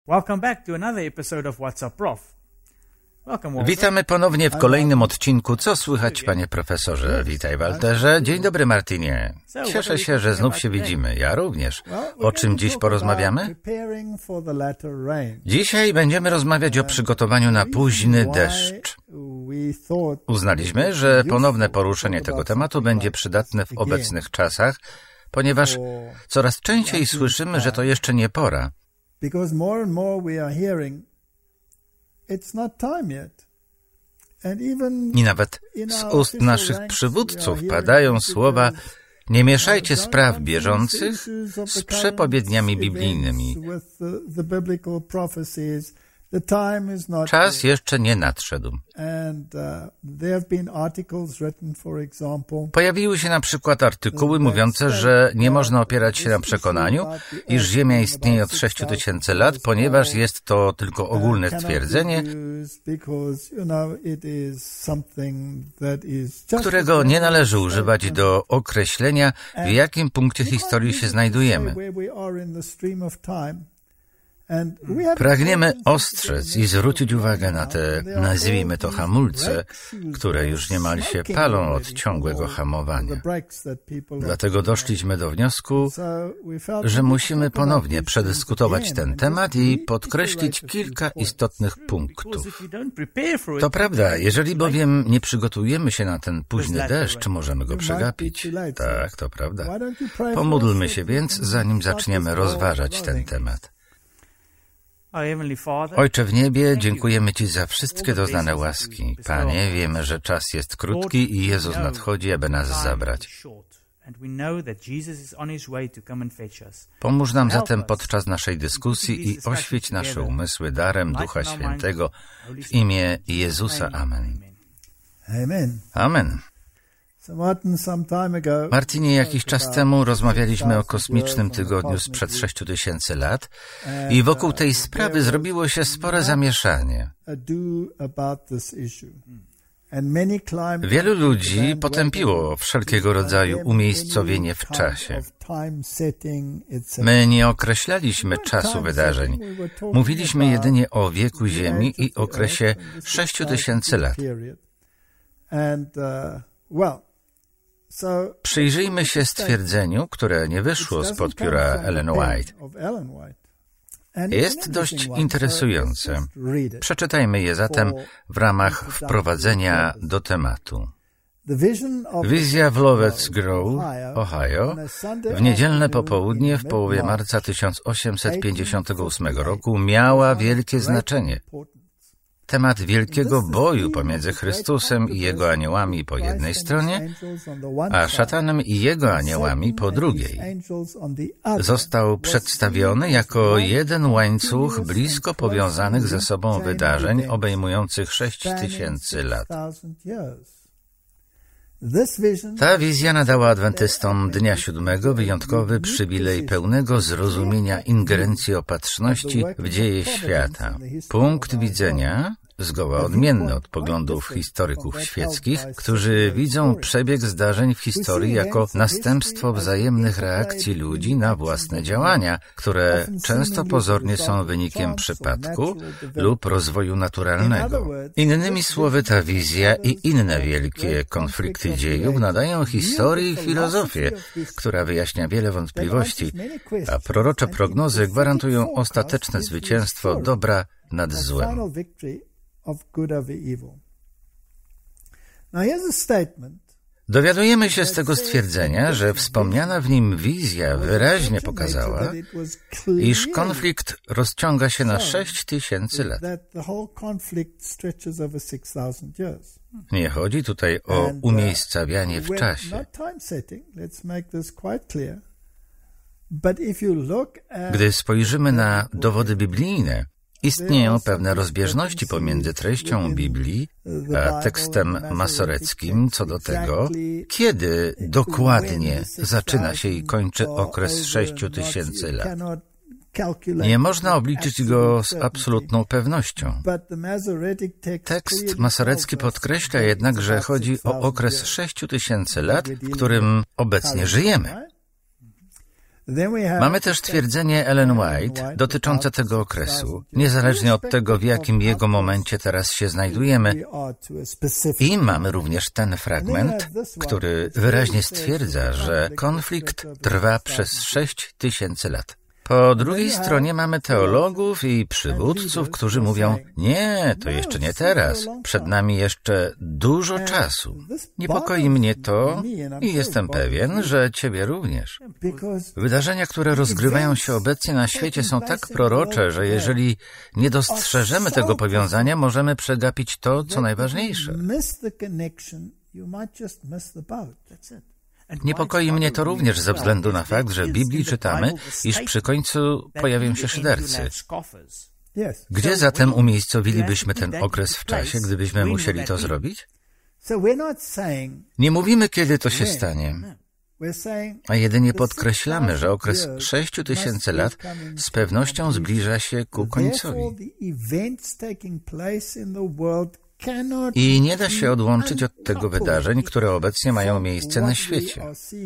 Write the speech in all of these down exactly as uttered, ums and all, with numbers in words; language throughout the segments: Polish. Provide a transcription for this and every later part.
Witamy ponownie w kolejnym odcinku. Co słychać, panie profesorze? Witaj, Walterze. Dzień dobry, Martinie. Cieszę się, że znów się widzimy. Ja również. O czym dziś porozmawiamy? Dzisiaj będziemy rozmawiać o przygotowaniu na późny deszcz. Uznaliśmy, że ponowne poruszenie tego tematu będzie przydatne w obecnych czasach, ponieważ coraz częściej słyszymy, że to jeszcze nie pora. I nawet z ust naszych przywódców padają słowa: nie mieszajcie spraw bieżących z przepowiedniami biblijnymi. Czas jeszcze nie nadszedł. Pojawiły się na przykład artykuły mówiące, że nie można opierać się na przekonaniu, iż Ziemia istnieje od sześciu tysięcy lat, ponieważ jest to tylko ogólne stwierdzenie, którego nie należy używać do określenia, w jakim punkcie historii się znajdujemy. Pragniemy ostrzec i zwrócić uwagę na te, nazwijmy to, hamulce, które już niemal się palą od ciągłego hamowania. Dlatego doszliśmy do wniosku, że musimy ponownie przedyskutować ten temat i podkreślić kilka istotnych punktów. To prawda, jeżeli bowiem nie przygotujemy się na ten późny deszcz, możemy go przegapić. Tak, to prawda. Pomódlmy się więc, zanim zaczniemy rozważać ten temat. Ojcze w niebie, dziękujemy Ci za wszystkie doznane łaski. Panie, wiemy, że czas jest krótki i Jezus nadchodzi, aby nas zabrać. Pomóż nam zatem podczas naszej dyskusji i oświeć nasze umysły darem Ducha Świętego w imię Jezusa. Amen. Amen. Martinie, jakiś czas temu rozmawialiśmy o kosmicznym tygodniu sprzed sześciu tysięcy lat i wokół tej sprawy zrobiło się spore zamieszanie. Wielu ludzi potępiło wszelkiego rodzaju umiejscowienie w czasie. My nie określaliśmy czasu wydarzeń. Mówiliśmy jedynie o wieku Ziemi i okresie sześciu tysięcy lat. Przyjrzyjmy się stwierdzeniu, które nie wyszło spod pióra Ellen White. Jest dość interesujące. Przeczytajmy je zatem w ramach wprowadzenia do tematu. Wizja w Lovetts Grove, Ohio, w niedzielne popołudnie w połowie marca tysiąc osiemset pięćdziesiątego ósmego roku miała wielkie znaczenie. Temat wielkiego boju pomiędzy Chrystusem i Jego aniołami po jednej stronie, a szatanem i jego aniołami po drugiej, został przedstawiony jako jeden łańcuch blisko powiązanych ze sobą wydarzeń obejmujących sześć tysięcy lat. Ta wizja nadała adwentystom Dnia Siódmego wyjątkowy przywilej pełnego zrozumienia ingerencji opatrzności w dzieje świata. Punkt widzenia zgoła odmienny od poglądów historyków świeckich, którzy widzą przebieg zdarzeń w historii jako następstwo wzajemnych reakcji ludzi na własne działania, które często pozornie są wynikiem przypadku lub rozwoju naturalnego. Innymi słowy, ta wizja i inne wielkie konflikty dziejów nadają historii filozofię, która wyjaśnia wiele wątpliwości, a prorocze prognozy gwarantują ostateczne zwycięstwo dobra nad złem. Dowiadujemy się z tego stwierdzenia, że wspomniana w nim wizja wyraźnie pokazała, iż konflikt rozciąga się na sześć tysięcy lat. Nie chodzi tutaj o umiejscawianie w czasie. Gdy spojrzymy na dowody biblijne, istnieją pewne rozbieżności pomiędzy treścią Biblii a tekstem masoreckim co do tego, kiedy dokładnie zaczyna się i kończy okres sześciu tysięcy lat. Nie można obliczyć go z absolutną pewnością. Tekst masorecki podkreśla jednak, że chodzi o okres sześciu tysięcy lat, w którym obecnie żyjemy. Mamy też twierdzenie Ellen White dotyczące tego okresu, niezależnie od tego, w jakim jego momencie teraz się znajdujemy. I mamy również ten fragment, który wyraźnie stwierdza, że konflikt trwa przez sześć tysięcy lat. Po drugiej stronie mamy teologów i przywódców, którzy mówią, nie, to jeszcze nie teraz, przed nami jeszcze dużo czasu. Niepokoi mnie to i jestem pewien, że ciebie również. Wydarzenia, które rozgrywają się obecnie na świecie, są tak prorocze, że jeżeli nie dostrzeżemy tego powiązania, możemy przegapić to, co najważniejsze. Niepokoi mnie to również ze względu na fakt, że w Biblii czytamy, iż przy końcu pojawią się szydercy. Gdzie zatem umiejscowilibyśmy ten okres w czasie, gdybyśmy musieli to zrobić? Nie mówimy, kiedy to się stanie, a jedynie podkreślamy, że okres sześciu tysięcy lat z pewnością zbliża się ku końcowi. I nie da się odłączyć od tego wydarzeń, które obecnie mają miejsce na świecie.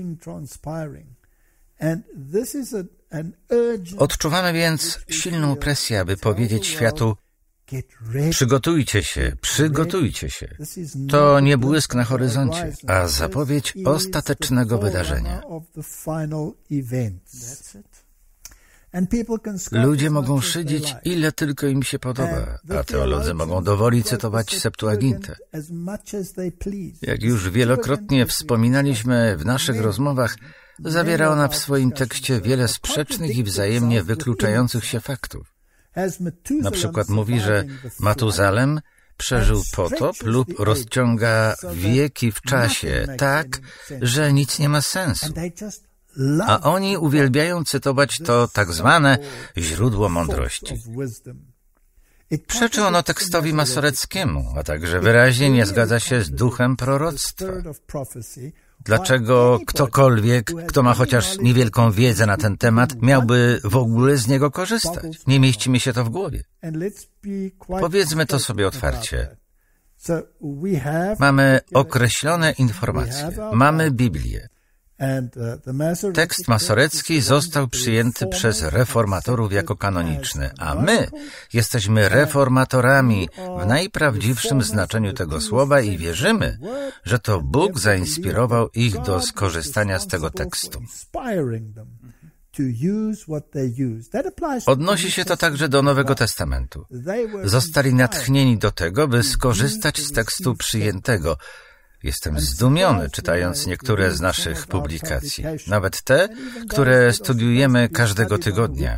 Odczuwamy więc silną presję, aby powiedzieć światu, przygotujcie się, przygotujcie się. To nie błysk na horyzoncie, a zapowiedź ostatecznego wydarzenia. Ludzie mogą szydzić, ile tylko im się podoba, a teolodzy mogą dowoli cytować Septuagintę. Jak już wielokrotnie wspominaliśmy w naszych rozmowach, zawiera ona w swoim tekście wiele sprzecznych i wzajemnie wykluczających się faktów. Na przykład mówi, że Matuzalem przeżył potop lub rozciąga wieki w czasie tak, że nic nie ma sensu. A oni uwielbiają cytować to tak zwane źródło mądrości. Przeczy ono tekstowi masoreckiemu, a także wyraźnie nie zgadza się z duchem proroctwa. Dlaczego ktokolwiek, kto ma chociaż niewielką wiedzę na ten temat, miałby w ogóle z niego korzystać? Nie mieści mi się to w głowie. Powiedzmy to sobie otwarcie. Mamy określone informacje, mamy Biblię. Tekst masorecki został przyjęty przez reformatorów jako kanoniczny, a my jesteśmy reformatorami w najprawdziwszym znaczeniu tego słowa i wierzymy, że to Bóg zainspirował ich do skorzystania z tego tekstu. Odnosi się to także do Nowego Testamentu. Zostali natchnieni do tego, by skorzystać z tekstu przyjętego. Jestem zdumiony, czytając niektóre z naszych publikacji, nawet te, które studiujemy każdego tygodnia.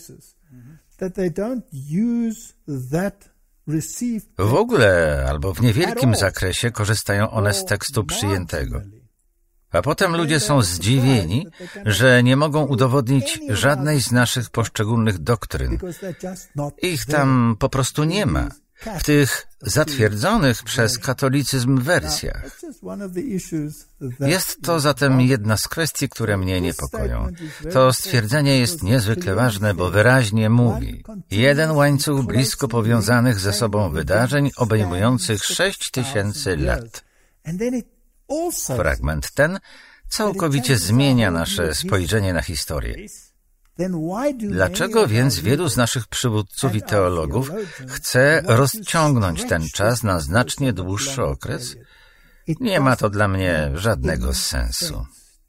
W ogóle albo w niewielkim zakresie korzystają one z tekstu przyjętego. A potem ludzie są zdziwieni, że nie mogą udowodnić żadnej z naszych poszczególnych doktryn. Ich tam po prostu nie ma. W tych zatwierdzonych przez katolicyzm wersjach. Jest to zatem jedna z kwestii, które mnie niepokoją. To stwierdzenie jest niezwykle ważne, bo wyraźnie mówi: jeden łańcuch blisko powiązanych ze sobą wydarzeń obejmujących sześć tysięcy lat. Fragment ten całkowicie zmienia nasze spojrzenie na historię. Dlaczego więc wielu z naszych przywódców i teologów chce rozciągnąć ten czas na znacznie dłuższy okres? Nie ma to dla mnie żadnego sensu.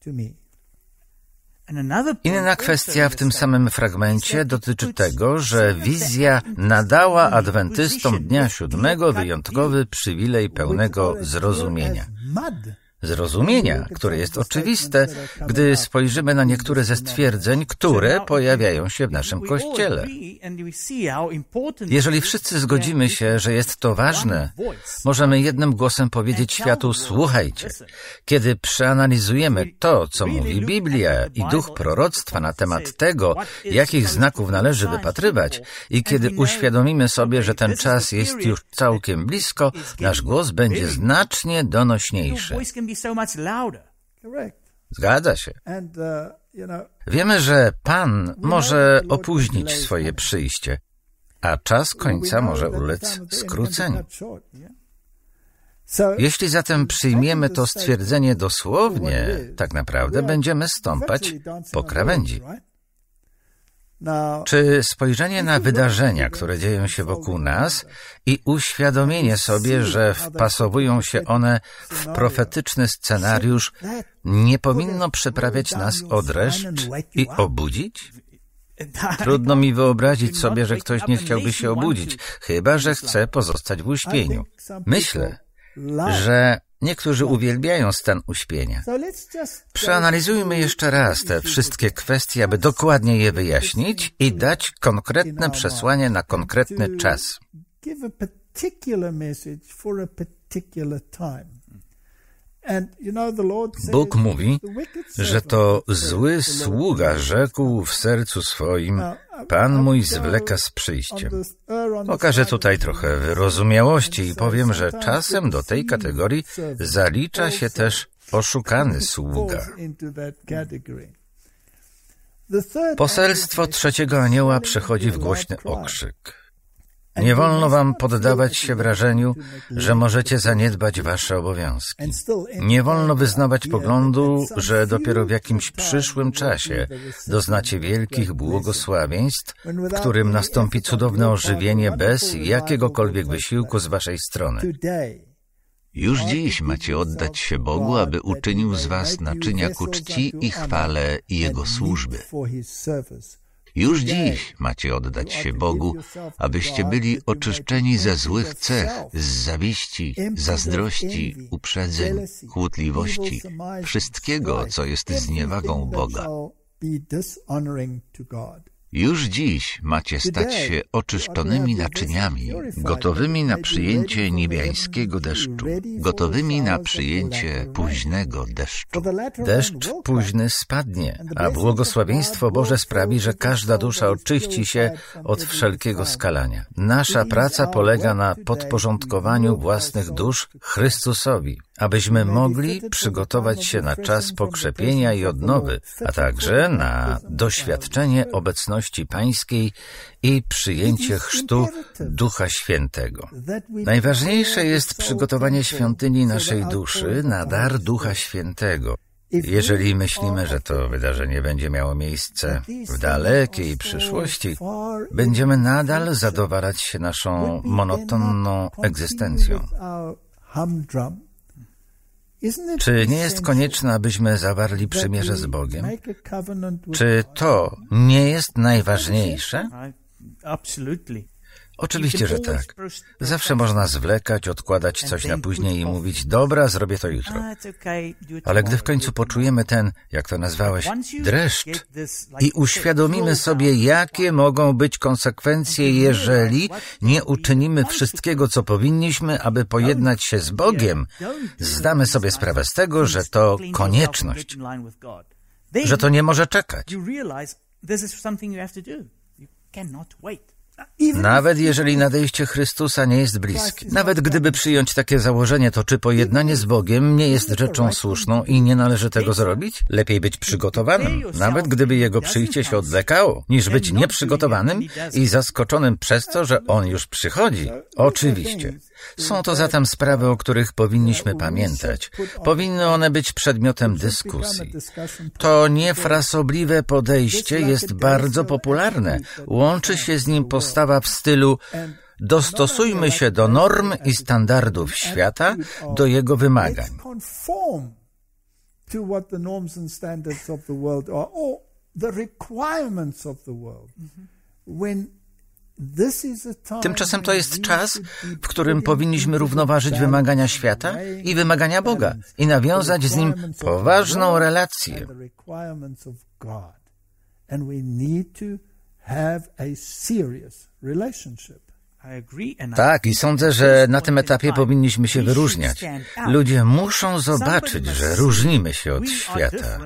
Inna kwestia w tym samym fragmencie dotyczy tego, że wizja nadała adwentystom dnia siódmego wyjątkowy przywilej pełnego zrozumienia. Zrozumienia, które jest oczywiste, gdy spojrzymy na niektóre ze stwierdzeń, które pojawiają się w naszym Kościele. Jeżeli wszyscy zgodzimy się, że jest to ważne, możemy jednym głosem powiedzieć światu: słuchajcie, kiedy przeanalizujemy to, co mówi Biblia i duch proroctwa na temat tego, jakich znaków należy wypatrywać, i kiedy uświadomimy sobie, że ten czas jest już całkiem blisko, nasz głos będzie znacznie donośniejszy. Zgadza się. Wiemy, że Pan może opóźnić swoje przyjście, a czas końca może ulec skróceniu. Jeśli zatem przyjmiemy to stwierdzenie dosłownie, tak naprawdę będziemy stąpać po krawędzi. Czy spojrzenie na wydarzenia, które dzieją się wokół nas i uświadomienie sobie, że wpasowują się one w profetyczny scenariusz, nie powinno przyprawiać nas o dreszcz i obudzić? Trudno mi wyobrazić sobie, że ktoś nie chciałby się obudzić, chyba że chce pozostać w uśpieniu. Myślę, że niektórzy uwielbiają stan uśpienia. Przeanalizujmy jeszcze raz te wszystkie kwestie, aby dokładnie je wyjaśnić i dać konkretne przesłanie na konkretny czas. Bóg mówi, że to zły sługa rzekł w sercu swoim: Pan mój zwleka z przyjściem. Okażę tutaj trochę wyrozumiałości i powiem, że czasem do tej kategorii zalicza się też oszukany sługa. Poselstwo trzeciego anioła przechodzi w głośny okrzyk. Nie wolno wam poddawać się wrażeniu, że możecie zaniedbać wasze obowiązki. Nie wolno wyznawać poglądu, że dopiero w jakimś przyszłym czasie doznacie wielkich błogosławieństw, w którym nastąpi cudowne ożywienie bez jakiegokolwiek wysiłku z waszej strony. Już dziś macie oddać się Bogu, aby uczynił z was naczynia ku czci i chwale Jego służby. Już dziś macie oddać się Bogu, abyście byli oczyszczeni ze złych cech, z zawiści, zazdrości, uprzedzeń, kłótliwości, wszystkiego, co jest zniewagą Boga. Już dziś macie stać się oczyszczonymi naczyniami, gotowymi na przyjęcie niebiańskiego deszczu, gotowymi na przyjęcie późnego deszczu. Deszcz późny spadnie, a błogosławieństwo Boże sprawi, że każda dusza oczyści się od wszelkiego skalania. Nasza praca polega na podporządkowaniu własnych dusz Chrystusowi, abyśmy mogli przygotować się na czas pokrzepienia i odnowy, a także na doświadczenie obecności Pańskiej i przyjęcie chrztu Ducha Świętego. Najważniejsze jest przygotowanie świątyni naszej duszy na dar Ducha Świętego. Jeżeli myślimy, że to wydarzenie będzie miało miejsce w dalekiej przyszłości, będziemy nadal zadowalać się naszą monotonną egzystencją. Czy nie jest konieczne, abyśmy zawarli przymierze z Bogiem? Czy to nie jest najważniejsze? Oczywiście, że tak. Zawsze można zwlekać, odkładać coś na później i mówić: dobra, zrobię to jutro. Ale gdy w końcu poczujemy ten, jak to nazwałeś, dreszcz i uświadomimy sobie, jakie mogą być konsekwencje, jeżeli nie uczynimy wszystkiego, co powinniśmy, aby pojednać się z Bogiem, zdamy sobie sprawę z tego, że to konieczność, że to nie może czekać. Nawet jeżeli nadejście Chrystusa nie jest bliskie, nawet gdyby przyjąć takie założenie, to czy pojednanie z Bogiem nie jest rzeczą słuszną i nie należy tego zrobić? Lepiej być przygotowanym, nawet gdyby Jego przyjście się odwlekało, niż być nieprzygotowanym i zaskoczonym przez to, że On już przychodzi. Oczywiście. Są to zatem sprawy, o których powinniśmy pamiętać. Powinny one być przedmiotem dyskusji. To niefrasobliwe podejście jest bardzo popularne. Łączy się z nim postawa w stylu: dostosujmy się do norm i standardów świata, do jego wymagań. Tymczasem to jest czas, w którym powinniśmy równoważyć wymagania świata i wymagania Boga i nawiązać z Nim poważną relację. Tak, i sądzę, że na tym etapie powinniśmy się wyróżniać. Ludzie muszą zobaczyć, że różnimy się od świata.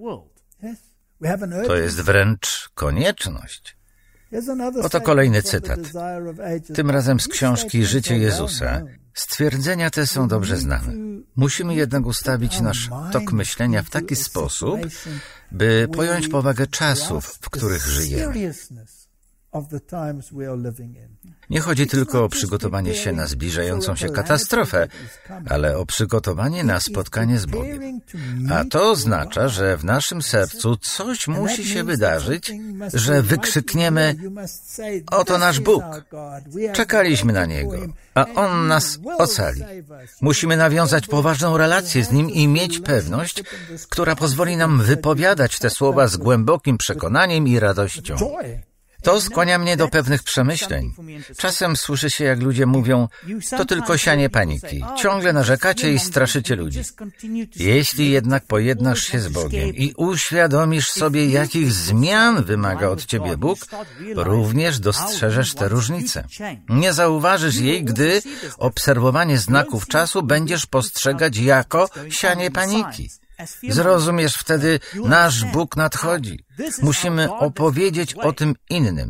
To jest wręcz konieczność. Oto kolejny cytat, tym razem z książki Życie Jezusa. Stwierdzenia te są dobrze znane. Musimy jednak ustawić nasz tok myślenia w taki sposób, by pojąć powagę czasów, w których żyjemy. Nie chodzi tylko o przygotowanie się na zbliżającą się katastrofę, ale o przygotowanie na spotkanie z Bogiem. A to oznacza, że w naszym sercu coś musi się wydarzyć, że wykrzykniemy: oto nasz Bóg. Czekaliśmy na Niego, a On nas ocali. Musimy nawiązać poważną relację z Nim i mieć pewność, która pozwoli nam wypowiadać te słowa z głębokim przekonaniem i radością. To skłania mnie do pewnych przemyśleń. Czasem słyszy się, jak ludzie mówią: to tylko sianie paniki. Ciągle narzekacie i straszycie ludzi. Jeśli jednak pojednasz się z Bogiem i uświadomisz sobie, jakich zmian wymaga od ciebie Bóg, również dostrzeżesz te różnice. Nie zauważysz jej, gdy obserwowanie znaków czasu będziesz postrzegać jako sianie paniki. Zrozumiesz wtedy, nasz Bóg nadchodzi. Musimy opowiedzieć o tym innym.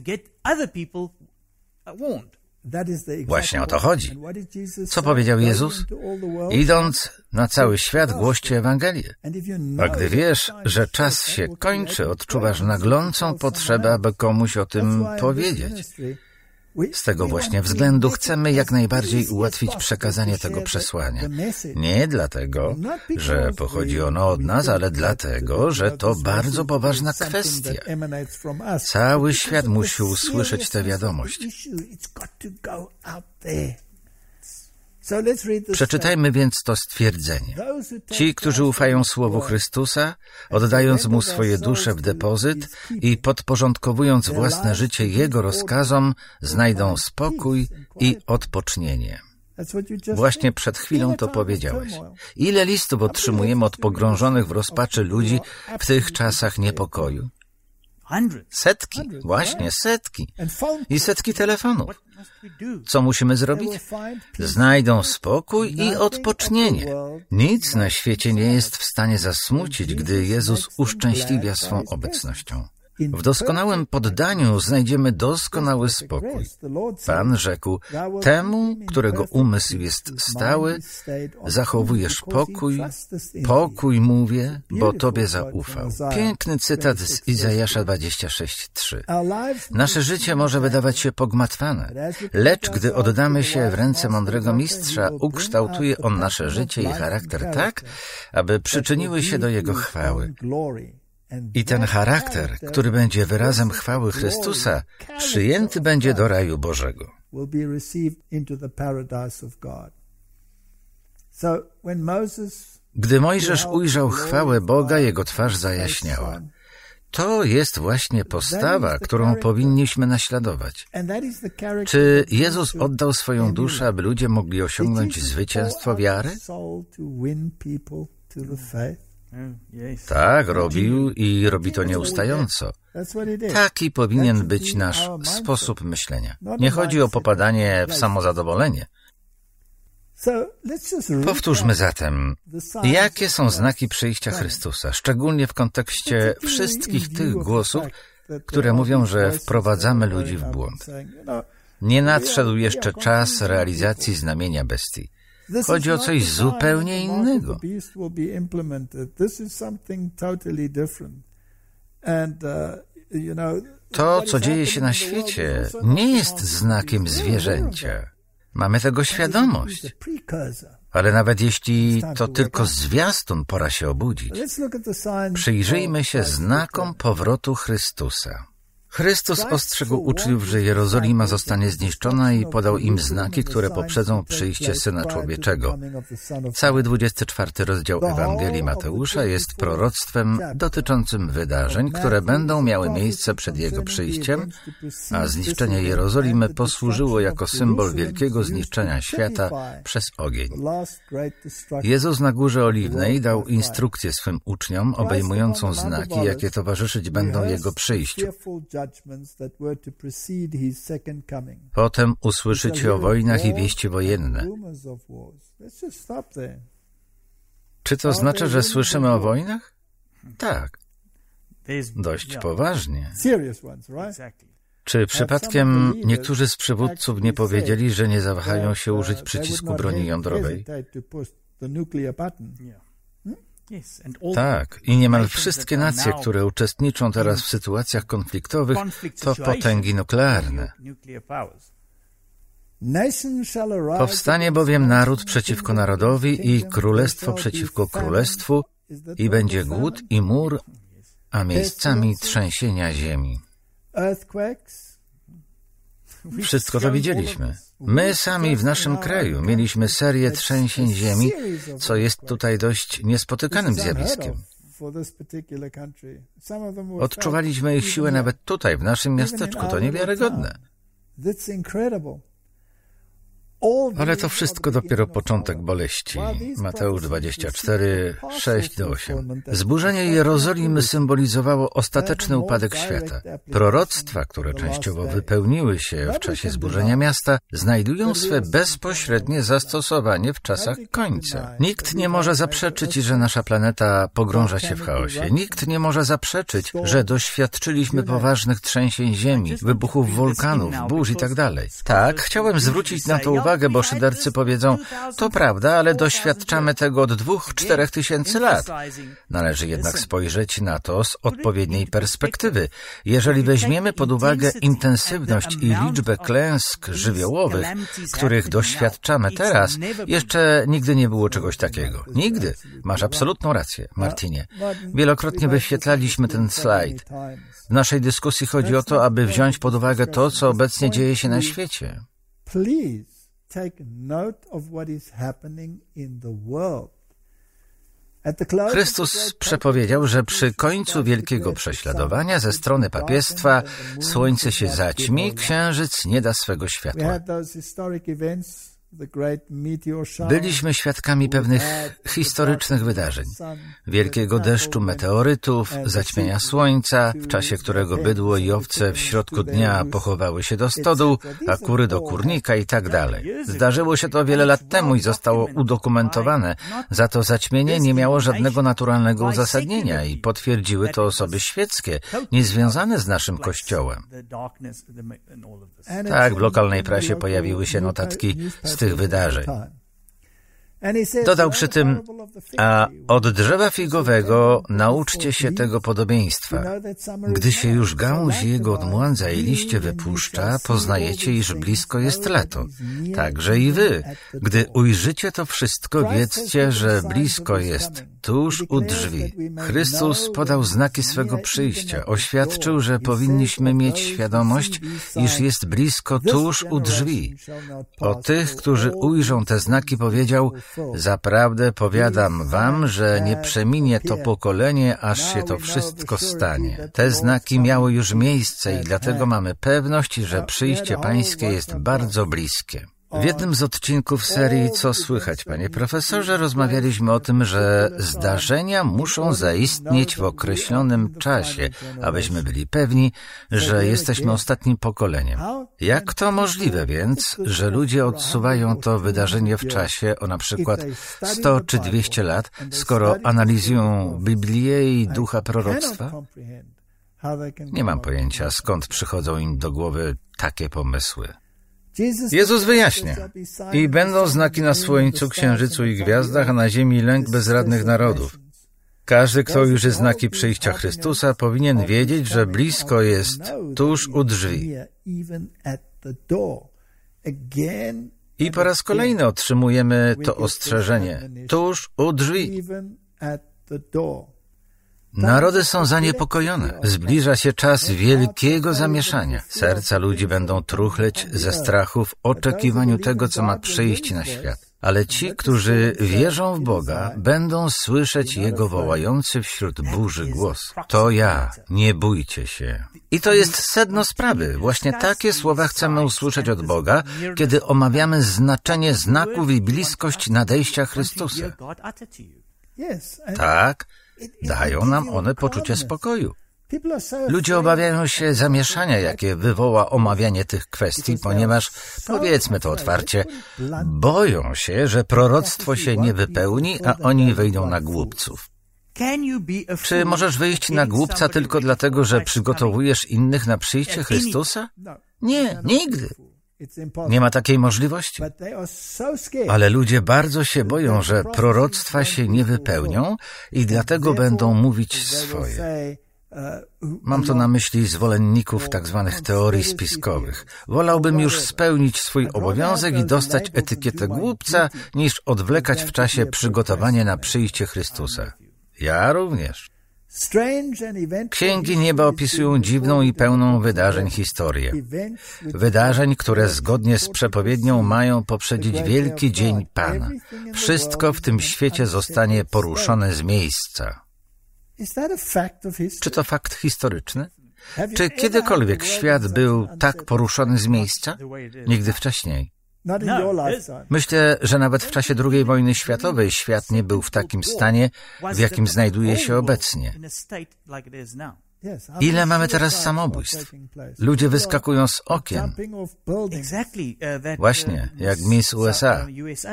Właśnie o to chodzi. Co powiedział Jezus? Idąc na cały świat, głoście Ewangelię. A gdy wiesz, że czas się kończy, odczuwasz naglącą potrzebę, aby komuś o tym powiedzieć. Z tego właśnie względu chcemy jak najbardziej ułatwić przekazanie tego przesłania. Nie dlatego, że pochodzi ono od nas, ale dlatego, że to bardzo poważna kwestia. Cały świat musi usłyszeć tę wiadomość. Przeczytajmy więc to stwierdzenie. Ci, którzy ufają Słowu Chrystusa, oddając Mu swoje dusze w depozyt i podporządkowując własne życie Jego rozkazom, znajdą spokój i odpocznienie. Właśnie przed chwilą to powiedziałeś. Ile listów otrzymujemy od pogrążonych w rozpaczy ludzi w tych czasach niepokoju? Setki, właśnie setki. I setki telefonów. Co musimy zrobić? Znajdą spokój i odpocznienie. Nic na świecie nie jest w stanie zasmucić, gdy Jezus uszczęśliwia swą obecnością. W doskonałym poddaniu znajdziemy doskonały spokój. Pan rzekł: temu, którego umysł jest stały, zachowujesz pokój, pokój mówię, bo Tobie zaufał. Piękny cytat z Izajasza dwadzieścia sześć trzy. Nasze życie może wydawać się pogmatwane, lecz gdy oddamy się w ręce mądrego mistrza, ukształtuje on nasze życie i charakter tak, aby przyczyniły się do Jego chwały. I ten charakter, który będzie wyrazem chwały Chrystusa, przyjęty będzie do raju Bożego. Gdy Mojżesz ujrzał chwałę Boga, jego twarz zajaśniała. To jest właśnie postawa, którą powinniśmy naśladować. Czy Jezus oddał swoją duszę, aby ludzie mogli osiągnąć zwycięstwo wiary? Tak, robił i robi to nieustająco. Taki powinien być nasz sposób myślenia. Nie chodzi o popadanie w samozadowolenie. Powtórzmy zatem, jakie są znaki przyjścia Chrystusa, szczególnie w kontekście wszystkich tych głosów, które mówią, że wprowadzamy ludzi w błąd. Nie nadszedł jeszcze czas realizacji znamienia bestii. Chodzi o coś zupełnie innego. To, co dzieje się na świecie, nie jest znakiem zwierzęcia. Mamy tego świadomość. Ale nawet jeśli to tylko zwiastun, pora się obudzić. Przyjrzyjmy się znakom powrotu Chrystusa. Chrystus ostrzegł uczniów, że Jerozolima zostanie zniszczona i podał im znaki, które poprzedzą przyjście Syna Człowieczego. Cały dwudziesty czwarty rozdział Ewangelii Mateusza jest proroctwem dotyczącym wydarzeń, które będą miały miejsce przed Jego przyjściem, a zniszczenie Jerozolimy posłużyło jako symbol wielkiego zniszczenia świata przez ogień. Jezus na Górze Oliwnej dał instrukcję swym uczniom obejmującą znaki, jakie towarzyszyć będą Jego przyjściu. Potem usłyszycie o wojnach i wieści wojenne. Czy to znaczy, że słyszymy o wojnach? Tak. Dość poważnie. Czy przypadkiem niektórzy z przywódców nie powiedzieli, że nie zawahają się użyć przycisku broni jądrowej? Tak, i niemal wszystkie nacje, które uczestniczą teraz w sytuacjach konfliktowych, to potęgi nuklearne. Powstanie bowiem naród przeciwko narodowi i królestwo przeciwko królestwu i będzie głód i mur, a miejscami trzęsienia ziemi. Wszystko to widzieliśmy. My sami w naszym kraju mieliśmy serię trzęsień ziemi, co jest tutaj dość niespotykanym zjawiskiem. Odczuwaliśmy ich siłę nawet tutaj, w naszym miasteczku. To niewiarygodne. Ale to wszystko dopiero początek boleści. Mateusz dwadzieścia cztery, sześć do osiem. Zburzenie Jerozolimy symbolizowało ostateczny upadek świata. Proroctwa, które częściowo wypełniły się w czasie zburzenia miasta, znajdują swe bezpośrednie zastosowanie w czasach końca. Nikt nie może zaprzeczyć, że nasza planeta pogrąża się w chaosie. Nikt nie może zaprzeczyć, że doświadczyliśmy poważnych trzęsień ziemi, wybuchów wulkanów, burz i tak dalej. Tak, chciałem zwrócić na to uwagę, bo szydercy powiedzą, to prawda, ale doświadczamy tego od dwóch, czterech tysięcy lat. Należy jednak spojrzeć na to z odpowiedniej perspektywy. Jeżeli weźmiemy pod uwagę intensywność i liczbę klęsk żywiołowych, których doświadczamy teraz, jeszcze nigdy nie było czegoś takiego. Nigdy. Masz absolutną rację, Martinie. Wielokrotnie wyświetlaliśmy ten slajd. W naszej dyskusji chodzi o to, aby wziąć pod uwagę to, co obecnie dzieje się na świecie. Take note of what is happening in the world. Chrystus przepowiedział, że przy końcu wielkiego prześladowania ze strony papiestwa słońce się zaćmi, księżyc nie da swego światła. Byliśmy świadkami pewnych historycznych wydarzeń. Wielkiego deszczu meteorytów, zaćmienia słońca, w czasie którego bydło i owce w środku dnia pochowały się do stodół, a kury do kurnika i tak dalej. Zdarzyło się to wiele lat temu i zostało udokumentowane. Za to zaćmienie nie miało żadnego naturalnego uzasadnienia i potwierdziły to osoby świeckie, niezwiązane z naszym Kościołem. Tak, w lokalnej prasie pojawiły się notatki z tych wydarzeń. Dodał przy tym, a od drzewa figowego nauczcie się tego podobieństwa. Gdy się już gałąź jego odmłodza i liście wypuszcza, poznajecie, iż blisko jest lato. Także i wy. Gdy ujrzycie to wszystko, wiedzcie, że blisko jest, tuż u drzwi. Chrystus podał znaki swego przyjścia. Oświadczył, że powinniśmy mieć świadomość, iż jest blisko, tuż u drzwi. O tych, którzy ujrzą te znaki, powiedział, zaprawdę powiadam wam, że nie przeminie to pokolenie, aż się to wszystko stanie. Te znaki miały już miejsce i dlatego mamy pewność, że przyjście Pańskie jest bardzo bliskie. W jednym z odcinków serii Co słychać, panie profesorze, rozmawialiśmy o tym, że zdarzenia muszą zaistnieć w określonym czasie, abyśmy byli pewni, że jesteśmy ostatnim pokoleniem. Jak to możliwe więc, że ludzie odsuwają to wydarzenie w czasie o na przykład sto czy dwieście lat, skoro analizują Biblię i ducha proroctwa? Nie mam pojęcia, skąd przychodzą im do głowy takie pomysły. Jezus wyjaśnia. I będą znaki na słońcu, księżycu i gwiazdach, a na ziemi lęk bezradnych narodów. Każdy, kto ujrzy znaki przyjścia Chrystusa, powinien wiedzieć, że blisko jest, tuż u drzwi. I po raz kolejny otrzymujemy to ostrzeżenie, tuż u drzwi. Narody są zaniepokojone. Zbliża się czas wielkiego zamieszania. Serca ludzi będą truchleć ze strachu w oczekiwaniu tego, co ma przyjść na świat. Ale ci, którzy wierzą w Boga, będą słyszeć Jego wołający wśród burzy głos. To ja, nie bójcie się. I to jest sedno sprawy. Właśnie takie słowa chcemy usłyszeć od Boga, kiedy omawiamy znaczenie znaków i bliskość nadejścia Chrystusa. Tak, dają nam one poczucie spokoju. Ludzie obawiają się zamieszania, jakie wywoła omawianie tych kwestii, ponieważ, powiedzmy to otwarcie, boją się, że proroctwo się nie wypełni, a oni wyjdą na głupców. Czy możesz wyjść na głupca tylko dlatego, że przygotowujesz innych na przyjście Chrystusa? Nie, nigdy. Nie ma takiej możliwości. Ale ludzie bardzo się boją, że proroctwa się nie wypełnią i dlatego będą mówić swoje. Mam tu na myśli zwolenników tak zwanych teorii spiskowych. Wolałbym już spełnić swój obowiązek i dostać etykietę głupca, niż odwlekać w czasie przygotowanie na przyjście Chrystusa. Ja również. Księgi nieba opisują dziwną i pełną wydarzeń historię. Wydarzeń, które zgodnie z przepowiednią mają poprzedzić wielki dzień Pana. Wszystko w tym świecie zostanie poruszone z miejsca. Czy to fakt historyczny? Czy kiedykolwiek świat był tak poruszony z miejsca? Nigdy wcześniej. Myślę, że nawet w czasie drugiej wojny światowej świat nie był w takim stanie, w jakim znajduje się obecnie. Ile mamy teraz samobójstw? Ludzie wyskakują z okien. Właśnie, jak Miss U S A.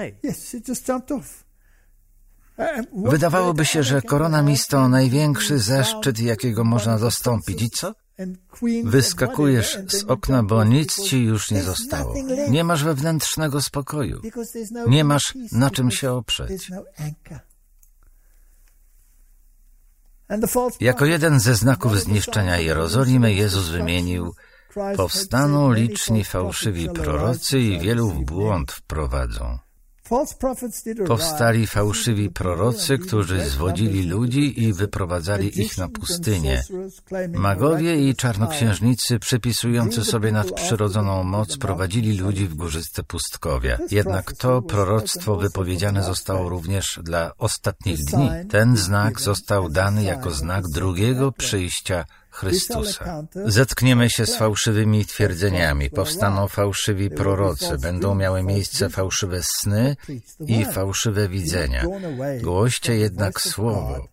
Wydawałoby się, że korona Miss to największy zaszczyt, jakiego można dostąpić. I co? Wyskakujesz z okna, bo nic ci już nie zostało. Nie masz wewnętrznego spokoju. Nie masz na czym się oprzeć. Jako jeden ze znaków zniszczenia Jerozolimy Jezus wymienił: powstaną liczni fałszywi prorocy i wielu w błąd wprowadzą. Powstali fałszywi prorocy, którzy zwodzili ludzi i wyprowadzali ich na pustynię. Magowie i czarnoksiężnicy przypisujący sobie nadprzyrodzoną moc prowadzili ludzi w górzyste pustkowia. Jednak to proroctwo wypowiedziane zostało również dla ostatnich dni. Ten znak został dany jako znak drugiego przyjścia Chrystusa. Zetkniemy się z fałszywymi twierdzeniami, powstaną fałszywi prorocy, będą miały miejsce fałszywe sny i fałszywe widzenia. Głoście jednak słowo.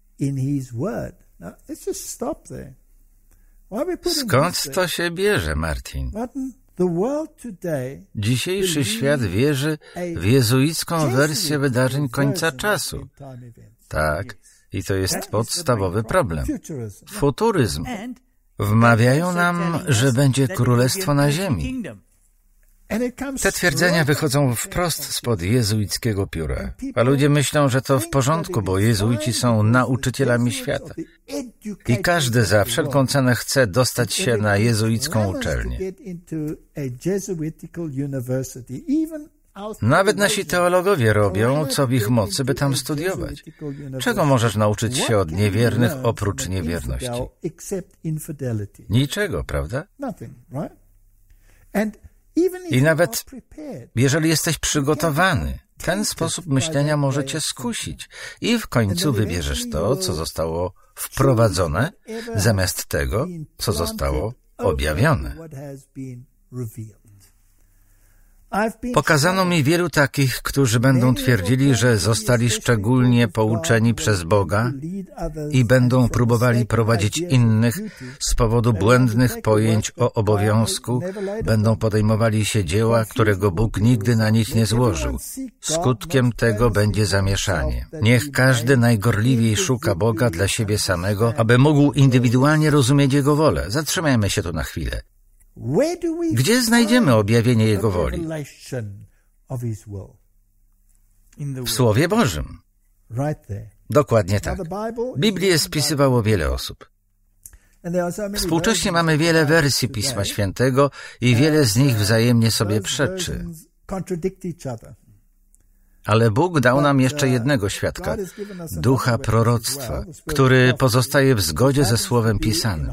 Skąd to się bierze, Martin? Dzisiejszy świat wierzy w jezuicką wersję wydarzeń końca czasu. Tak. I to jest podstawowy problem. Futuryzm. Wmawiają nam, że będzie królestwo na ziemi. Te twierdzenia wychodzą wprost spod jezuickiego pióra. A ludzie myślą, że to w porządku, bo jezuici są nauczycielami świata. I każdy za wszelką cenę chce dostać się na jezuicką uczelnię. Nawet nasi teologowie robią, co w ich mocy, by tam studiować. Czego możesz nauczyć się od niewiernych oprócz niewierności? Niczego, prawda? I nawet jeżeli jesteś przygotowany, ten sposób myślenia może cię skusić i w końcu wybierzesz to, co zostało wprowadzone, zamiast tego, co zostało objawione. Pokazano mi wielu takich, którzy będą twierdzili, że zostali szczególnie pouczeni przez Boga i będą próbowali prowadzić innych z powodu błędnych pojęć o obowiązku, będą podejmowali się dzieła, którego Bóg nigdy na nich nie złożył. Skutkiem tego będzie zamieszanie. Niech każdy najgorliwiej szuka Boga dla siebie samego, aby mógł indywidualnie rozumieć Jego wolę. Zatrzymajmy się tu na chwilę. Gdzie znajdziemy objawienie Jego woli? W Słowie Bożym. Dokładnie tak. Biblię spisywało wiele osób. Współcześnie mamy wiele wersji Pisma Świętego i wiele z nich wzajemnie sobie przeczy. Ale Bóg dał nam jeszcze jednego świadka, ducha proroctwa, który pozostaje w zgodzie ze Słowem Pisanym.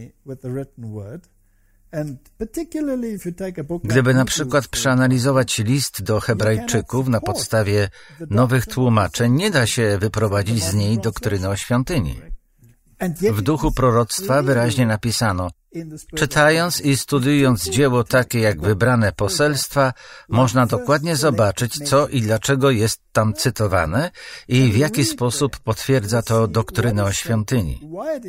Gdyby na przykład przeanalizować list do Hebrajczyków na podstawie nowych tłumaczeń, nie da się wyprowadzić z niej doktryny o świątyni. W duchu proroctwa wyraźnie napisano: czytając i studiując dzieło takie jak wybrane poselstwa, można dokładnie zobaczyć, co i dlaczego jest tam cytowane i w jaki sposób potwierdza to doktrynę o świątyni.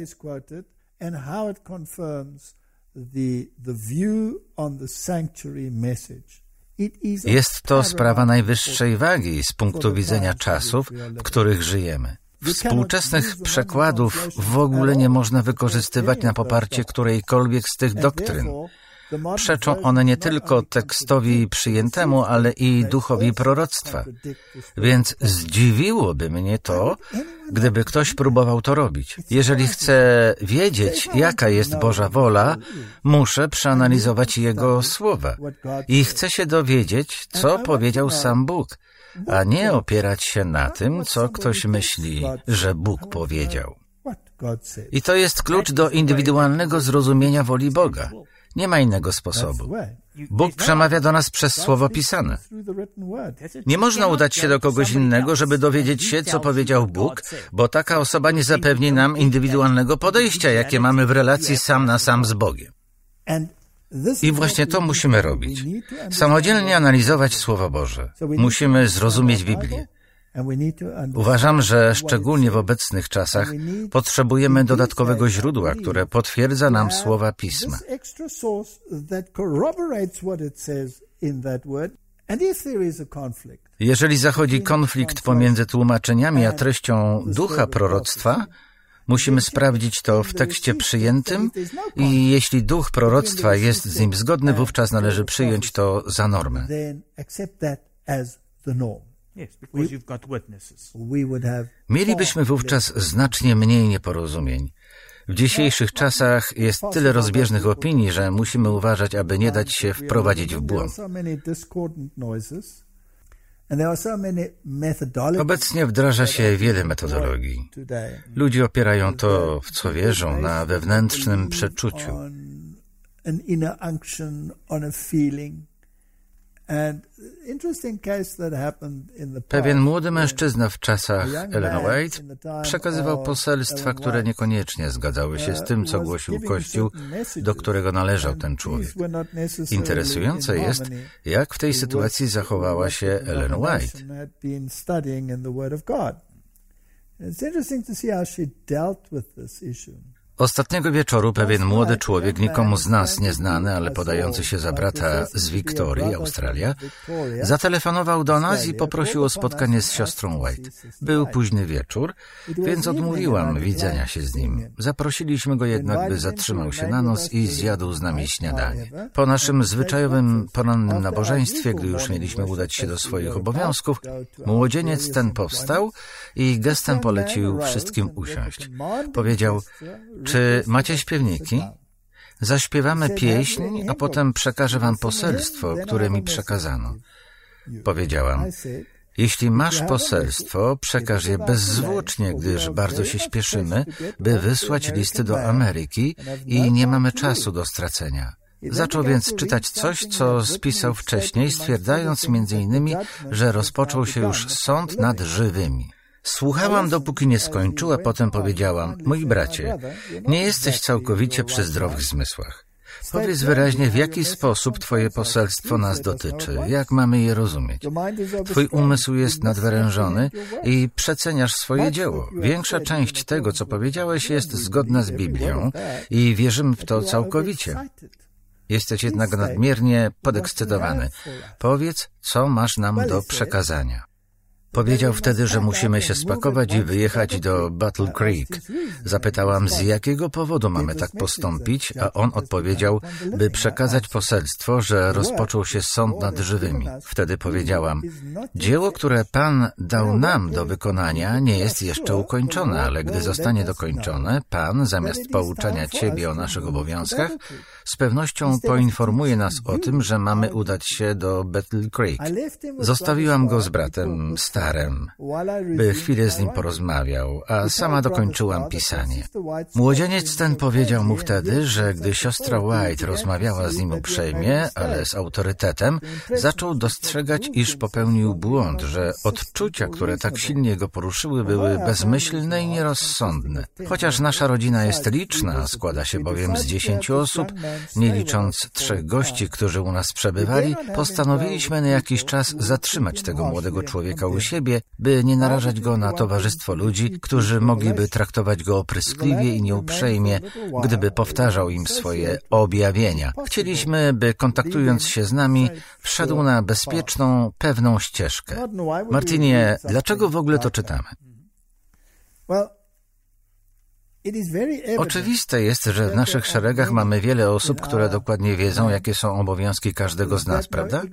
Jest to sprawa najwyższej wagi z punktu widzenia czasów, w których żyjemy. Współczesnych przekładów w ogóle nie można wykorzystywać na poparcie którejkolwiek z tych doktryn. Przeczą one nie tylko tekstowi przyjętemu, ale i duchowi proroctwa. Więc zdziwiłoby mnie to, gdyby ktoś próbował to robić. Jeżeli chcę wiedzieć, jaka jest Boża wola, muszę przeanalizować Jego słowa. I chcę się dowiedzieć, co powiedział sam Bóg, a nie opierać się na tym, co ktoś myśli, że Bóg powiedział. I to jest klucz do indywidualnego zrozumienia woli Boga. Nie ma innego sposobu. Bóg przemawia do nas przez Słowo Pisane. Nie można udać się do kogoś innego, żeby dowiedzieć się, co powiedział Bóg, bo taka osoba nie zapewni nam indywidualnego podejścia, jakie mamy w relacji sam na sam z Bogiem. I właśnie to musimy robić. Samodzielnie analizować Słowo Boże. Musimy zrozumieć Biblię. Uważam, że szczególnie w obecnych czasach potrzebujemy dodatkowego źródła, które potwierdza nam słowa Pisma. Jeżeli zachodzi konflikt pomiędzy tłumaczeniami a treścią ducha proroctwa, musimy sprawdzić to w tekście przyjętym i jeśli duch proroctwa jest z nim zgodny, wówczas należy przyjąć to za normę. Mielibyśmy wówczas znacznie mniej nieporozumień. W dzisiejszych czasach jest tyle rozbieżnych opinii, że musimy uważać, aby nie dać się wprowadzić w błąd. Obecnie wdraża się wiele metodologii. Ludzie opierają to, w co wierzą, na wewnętrznym przeczuciu. Pewien młody mężczyzna w czasach Ellen White przekazywał poselstwa, które niekoniecznie zgadzały się z tym, co głosił Kościół, do którego należał ten człowiek. Interesujące jest, jak w tej sytuacji zachowała się Ellen White. Ostatniego wieczoru pewien młody człowiek, nikomu z nas nieznany, ale podający się za brata z Wiktorii, Australia, zatelefonował do nas i poprosił o spotkanie z siostrą White. Był późny wieczór, więc odmówiłam widzenia się z nim. Zaprosiliśmy go jednak, by zatrzymał się na noc i zjadł z nami śniadanie. Po naszym zwyczajowym porannym nabożeństwie, gdy już mieliśmy udać się do swoich obowiązków, młodzieniec ten powstał i gestem polecił wszystkim usiąść. Powiedział: czy macie śpiewniki? Zaśpiewamy pieśń, a potem przekażę wam poselstwo, które mi przekazano. Powiedziałam: jeśli masz poselstwo, przekaż je bezzwłocznie, gdyż bardzo się śpieszymy, by wysłać listy do Ameryki i nie mamy czasu do stracenia. Zaczął więc czytać coś, co spisał wcześniej, stwierdzając między innymi, że rozpoczął się już sąd nad żywymi. Słuchałam, dopóki nie skończył, a potem powiedziałam: mój bracie, nie jesteś całkowicie przy zdrowych zmysłach. Powiedz wyraźnie, w jaki sposób twoje poselstwo nas dotyczy, jak mamy je rozumieć. Twój umysł jest nadwyrężony i przeceniasz swoje dzieło. Większa część tego, co powiedziałeś, jest zgodna z Biblią i wierzymy w to całkowicie. Jesteś jednak nadmiernie podekscytowany. Powiedz, co masz nam do przekazania. Powiedział wtedy, że musimy się spakować i wyjechać do Battle Creek. Zapytałam, z jakiego powodu mamy tak postąpić, a on odpowiedział, by przekazać poselstwo, że rozpoczął się sąd nad żywymi. Wtedy powiedziałam: dzieło, które Pan dał nam do wykonania, nie jest jeszcze ukończone, ale gdy zostanie dokończone, Pan, zamiast pouczania Ciebie o naszych obowiązkach, z pewnością poinformuje nas o tym, że mamy udać się do Battle Creek. Zostawiłam go z bratem Starem, by chwilę z nim porozmawiał, a sama dokończyłam pisanie. Młodzieniec ten powiedział mu wtedy, że gdy siostra White rozmawiała z nim uprzejmie, ale z autorytetem, zaczął dostrzegać, iż popełnił błąd, że odczucia, które tak silnie go poruszyły, były bezmyślne i nierozsądne. Chociaż nasza rodzina jest liczna, składa się bowiem z dziesięciu osób, nie licząc trzech gości, którzy u nas przebywali, postanowiliśmy na jakiś czas zatrzymać tego młodego człowieka u siebie, by nie narażać go na towarzystwo ludzi, którzy mogliby traktować go opryskliwie i nieuprzejmie, gdyby powtarzał im swoje objawienia. Chcieliśmy, by kontaktując się z nami, wszedł na bezpieczną, pewną ścieżkę. Martinie, dlaczego w ogóle to czytamy? Oczywiste jest, że w naszych szeregach mamy wiele osób, które dokładnie wiedzą, jakie są obowiązki każdego z nas, prawda?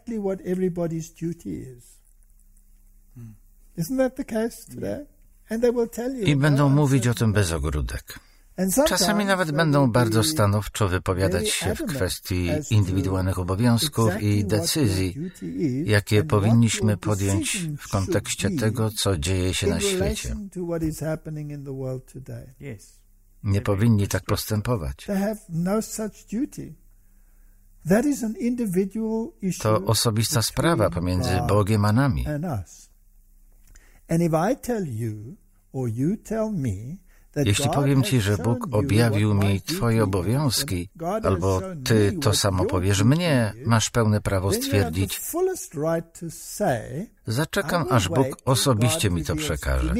I będą mówić o tym bez ogródek. Czasami nawet będą bardzo stanowczo wypowiadać się w kwestii indywidualnych obowiązków i decyzji, jakie powinniśmy podjąć w kontekście tego, co dzieje się na świecie. Nie powinni tak postępować. To osobista sprawa pomiędzy Bogiem a nami. Jeśli powiem Ci, że Bóg objawił mi Twoje obowiązki, albo Ty to samo powiesz mnie, masz pełne prawo stwierdzić: zaczekam, aż Bóg osobiście mi to przekaże.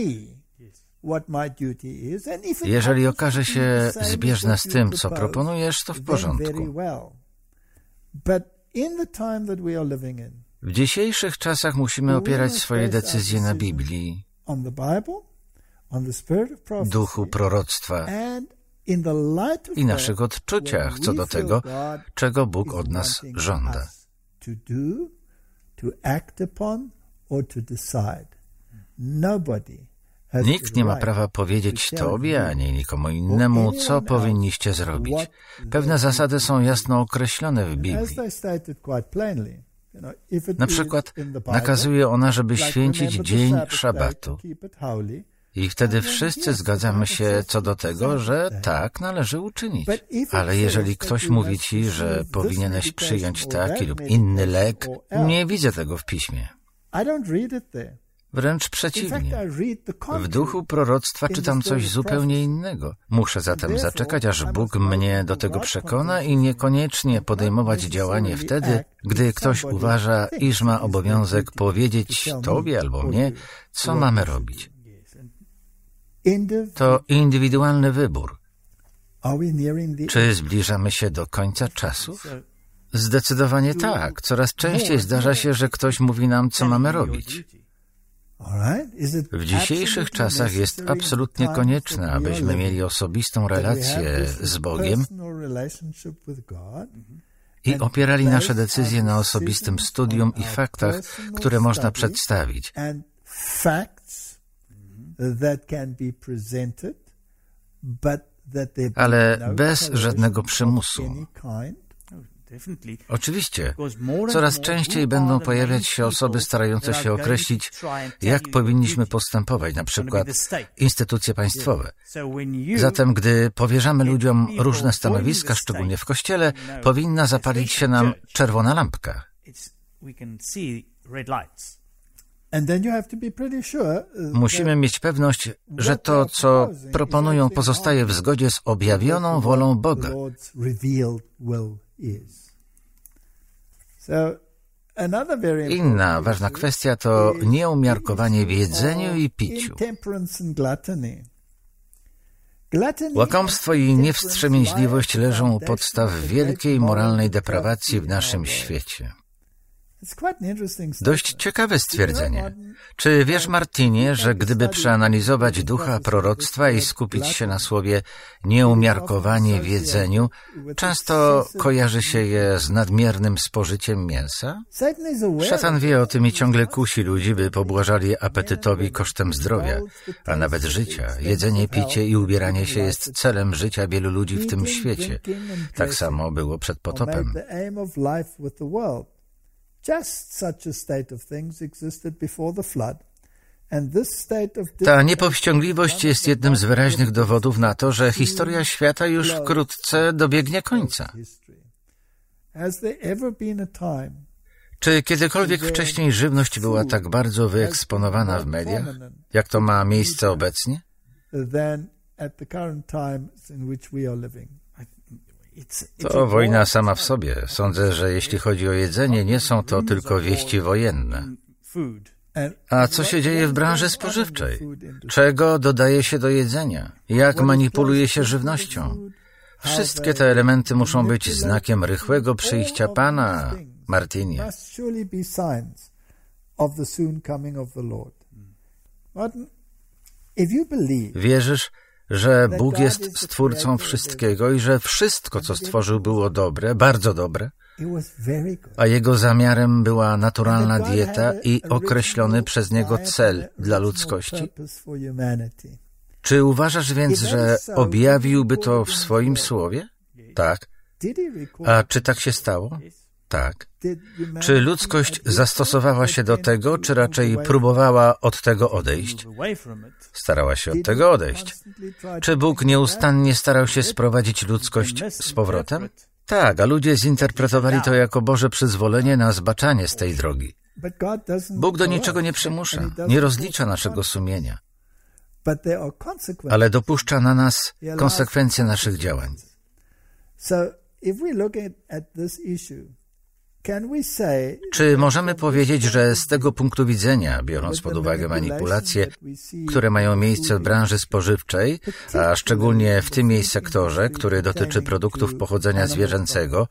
Jeżeli okaże się zbieżne z tym, co proponujesz, to w porządku. W dzisiejszych czasach musimy opierać swoje decyzje na Biblii, duchu proroctwa i naszych odczuciach co do tego, czego Bóg od nas żąda. Nikt nie ma prawa powiedzieć Tobie ani nikomu innemu, co powinniście zrobić. Pewne zasady są jasno określone w Biblii. Na przykład nakazuje ona, żeby święcić dzień szabatu. I wtedy wszyscy zgadzamy się co do tego, że tak należy uczynić. Ale jeżeli ktoś mówi Ci, że powinieneś przyjąć taki lub inny lek, nie widzę tego w Piśmie. Wręcz przeciwnie. W duchu proroctwa czytam coś zupełnie innego. Muszę zatem zaczekać, aż Bóg mnie do tego przekona i niekoniecznie podejmować działanie wtedy, gdy ktoś uważa, iż ma obowiązek powiedzieć Tobie albo mnie, co mamy robić. To indywidualny wybór. Czy zbliżamy się do końca czasów? Zdecydowanie tak. Coraz częściej zdarza się, że ktoś mówi nam, co mamy robić. W dzisiejszych czasach jest absolutnie konieczne, abyśmy mieli osobistą relację z Bogiem i opierali nasze decyzje na osobistym studium i faktach, które można przedstawić. Ale bez żadnego przymusu. Oczywiście, coraz częściej będą pojawiać się osoby starające się określić, jak powinniśmy postępować, na przykład instytucje państwowe. Zatem, gdy powierzamy ludziom różne stanowiska, szczególnie w Kościele, powinna zapalić się nam czerwona lampka. Musimy mieć pewność, że to, co proponują, pozostaje w zgodzie z objawioną wolą Boga. Inna ważna kwestia to nieumiarkowanie w jedzeniu i piciu. Łakomstwo i niewstrzemięźliwość leżą u podstaw wielkiej moralnej deprawacji w naszym świecie. Dość ciekawe stwierdzenie. Czy wiesz, Martinie, że gdyby przeanalizować ducha proroctwa i skupić się na słowie nieumiarkowanie w jedzeniu, często kojarzy się je z nadmiernym spożyciem mięsa? Szatan wie o tym i ciągle kusi ludzi, by pobłażali apetytowi kosztem zdrowia, a nawet życia. Jedzenie, picie i ubieranie się jest celem życia wielu ludzi w tym świecie. Tak samo było przed potopem. Ta niepowściągliwość jest jednym z wyraźnych dowodów na to, że historia świata już wkrótce dobiegnie końca. Czy kiedykolwiek wcześniej żywność była tak bardzo wyeksponowana w mediach, jak to ma miejsce obecnie? To wojna sama w sobie. Sądzę, że jeśli chodzi o jedzenie, nie są to tylko wieści wojenne. A co się dzieje w branży spożywczej? Czego dodaje się do jedzenia? Jak manipuluje się żywnością? Wszystkie te elementy muszą być znakiem rychłego przyjścia Pana, Martinie. Wierzysz, że Bóg jest stwórcą wszystkiego i że wszystko, co stworzył, było dobre, bardzo dobre, a Jego zamiarem była naturalna dieta i określony przez Niego cel dla ludzkości? Czy uważasz więc, że objawiłby to w swoim słowie? Tak. A czy tak się stało? Tak. Czy ludzkość zastosowała się do tego, czy raczej próbowała od tego odejść? Starała się od tego odejść. Czy Bóg nieustannie starał się sprowadzić ludzkość z powrotem? Tak, a ludzie zinterpretowali to jako Boże przyzwolenie na zbaczanie z tej drogi. Bóg do niczego nie przymusza, nie rozlicza naszego sumienia, ale dopuszcza na nas konsekwencje naszych działań. Czy możemy powiedzieć, że z tego punktu widzenia, biorąc pod uwagę manipulacje, które mają miejsce w branży spożywczej, a szczególnie w tym jej sektorze, który dotyczy produktów pochodzenia zwierzęcego,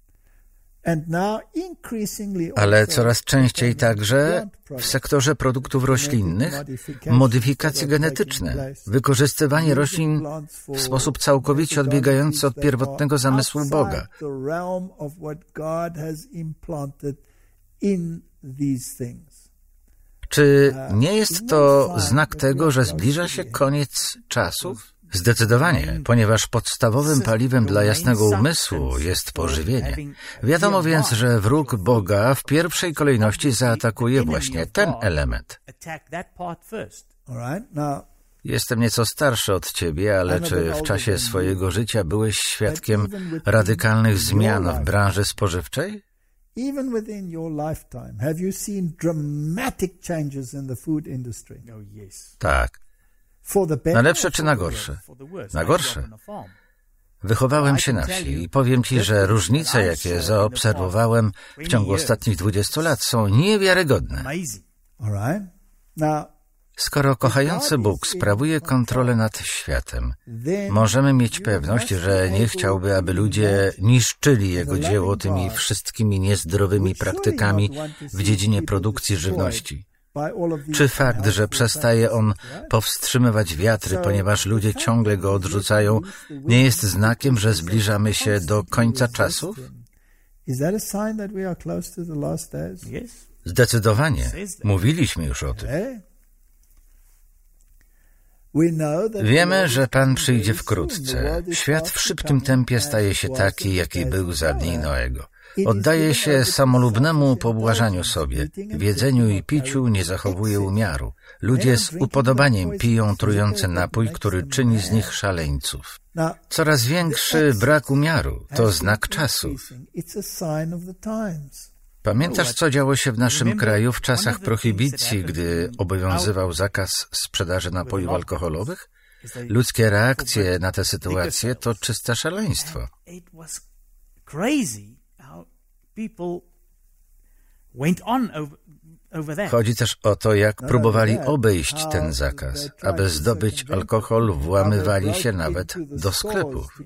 ale coraz częściej także w sektorze produktów roślinnych, modyfikacje genetyczne, wykorzystywanie roślin w sposób całkowicie odbiegający od pierwotnego zamysłu Boga. Czy nie jest to znak tego, że zbliża się koniec czasów? Zdecydowanie, ponieważ podstawowym paliwem dla jasnego umysłu jest pożywienie. Wiadomo więc, że wróg Boga w pierwszej kolejności zaatakuje właśnie ten element. Jestem nieco starszy od ciebie, ale czy w czasie swojego życia byłeś świadkiem radykalnych zmian w branży spożywczej? Even within your lifetime, have you seen dramatic changes in the food industry? Tak. Na lepsze czy na gorsze? Na gorsze. Wychowałem się na wsi i powiem ci, że różnice, jakie zaobserwowałem w ciągu ostatnich dwudziestu lat, są niewiarygodne. Skoro kochający Bóg sprawuje kontrolę nad światem, możemy mieć pewność, że nie chciałby, aby ludzie niszczyli Jego dzieło tymi wszystkimi niezdrowymi praktykami w dziedzinie produkcji żywności. Czy fakt, że przestaje on powstrzymywać wiatry, ponieważ ludzie ciągle go odrzucają, nie jest znakiem, że zbliżamy się do końca czasów? Zdecydowanie. Mówiliśmy już o tym. Wiemy, że Pan przyjdzie wkrótce. Świat w szybkim tempie staje się taki, jaki był za dni Noego. Oddaje się samolubnemu pobłażaniu sobie. W jedzeniu i piciu nie zachowuje umiaru. Ludzie z upodobaniem piją trujący napój, który czyni z nich szaleńców. Coraz większy brak umiaru to znak czasów. Pamiętasz, co działo się w naszym kraju w czasach prohibicji, gdy obowiązywał zakaz sprzedaży napojów alkoholowych? Ludzkie reakcje na tę sytuację to czyste szaleństwo. Chodzi też o to, jak próbowali obejść ten zakaz. Aby zdobyć alkohol, włamywali się nawet do sklepów.